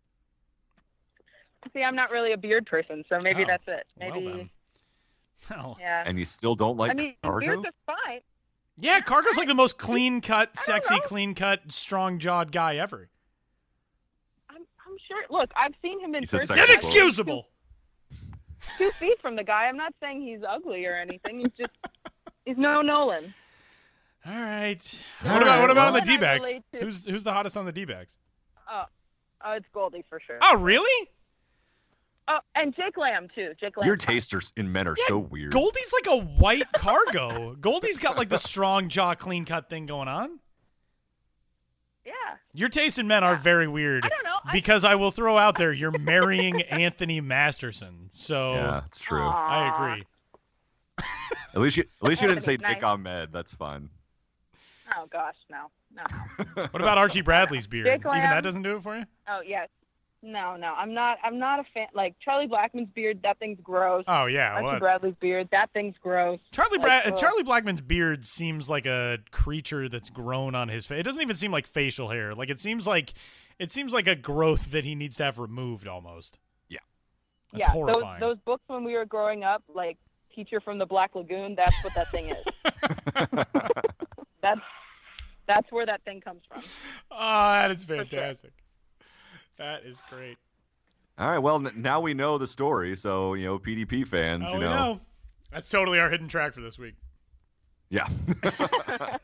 C: See, I'm not really a beard person, so maybe
A: Oh,
C: that's it.
A: well
C: Maybe,
A: then. Well,
C: yeah.
B: And you still don't like
C: I mean,
B: Cargo?
C: beards are fine.
A: yeah, Cargo's like the most clean cut,
C: I don't
A: sexy,
C: know.
A: clean cut, strong jawed guy ever.
C: I'm, I'm sure. Look, I've seen him in
B: He said
C: person.
B: sexy.
A: Inexcusable.
C: Two feet from the guy. I'm not saying he's ugly or anything. He's just, he's no Nolan.
A: All right.
B: All
A: What about
B: right,
A: what about on
C: well-
A: the D-backs?
C: I relate to-
A: Who's who's the hottest on the D-backs?
C: Oh, oh, it's Goldie for sure.
A: Oh, really?
C: Oh, and Jake Lamb too. Jake Lamb.
B: Your tastes in men are
A: Yeah,
B: so weird.
A: Goldie's like a white Cargo. Goldie's got like the strong jaw, clean cut thing going on.
C: Yeah.
A: Your taste in men are very weird.
C: I don't know. I-
A: Because I will throw out there, you're marrying Anthony Masterson. So
B: Yeah, it's true.
A: I
C: Aw.
A: agree.
B: At least you, at least you didn't say
C: Nice.
B: Nick Ahmed. That's fun.
C: Oh gosh, no, no.
A: What about Archie Bradley's beard?
C: Jake
A: Even that
C: Lamb.
A: doesn't do it for you?
C: Oh yes. No, no. I'm not. I'm not a fan. Like Charlie Blackman's beard, that thing's gross.
A: Oh yeah.
C: Archie
A: Well, that's-
C: Bradley's beard, that thing's gross.
A: Charlie
C: Like,
A: Bra-
C: ugh.
A: Charlie Blackman's beard seems like a creature that's grown on his face. It doesn't even seem like facial hair. Like it seems like it seems like a growth that he needs to have removed almost.
B: Yeah.
A: That's
C: yeah,
A: horrifying.
C: Those, those books when we were growing up, like Teacher from the Black Lagoon, that's what that thing is. That's that's where that thing comes from.
A: Oh, that is
C: sure.
A: fantastic. That is great.
B: All right. Well, n- now we know the story. So you know, P D P fans,
A: Oh,
B: you
A: we
B: know,
A: know. That's totally our hidden track for this week.
B: yeah.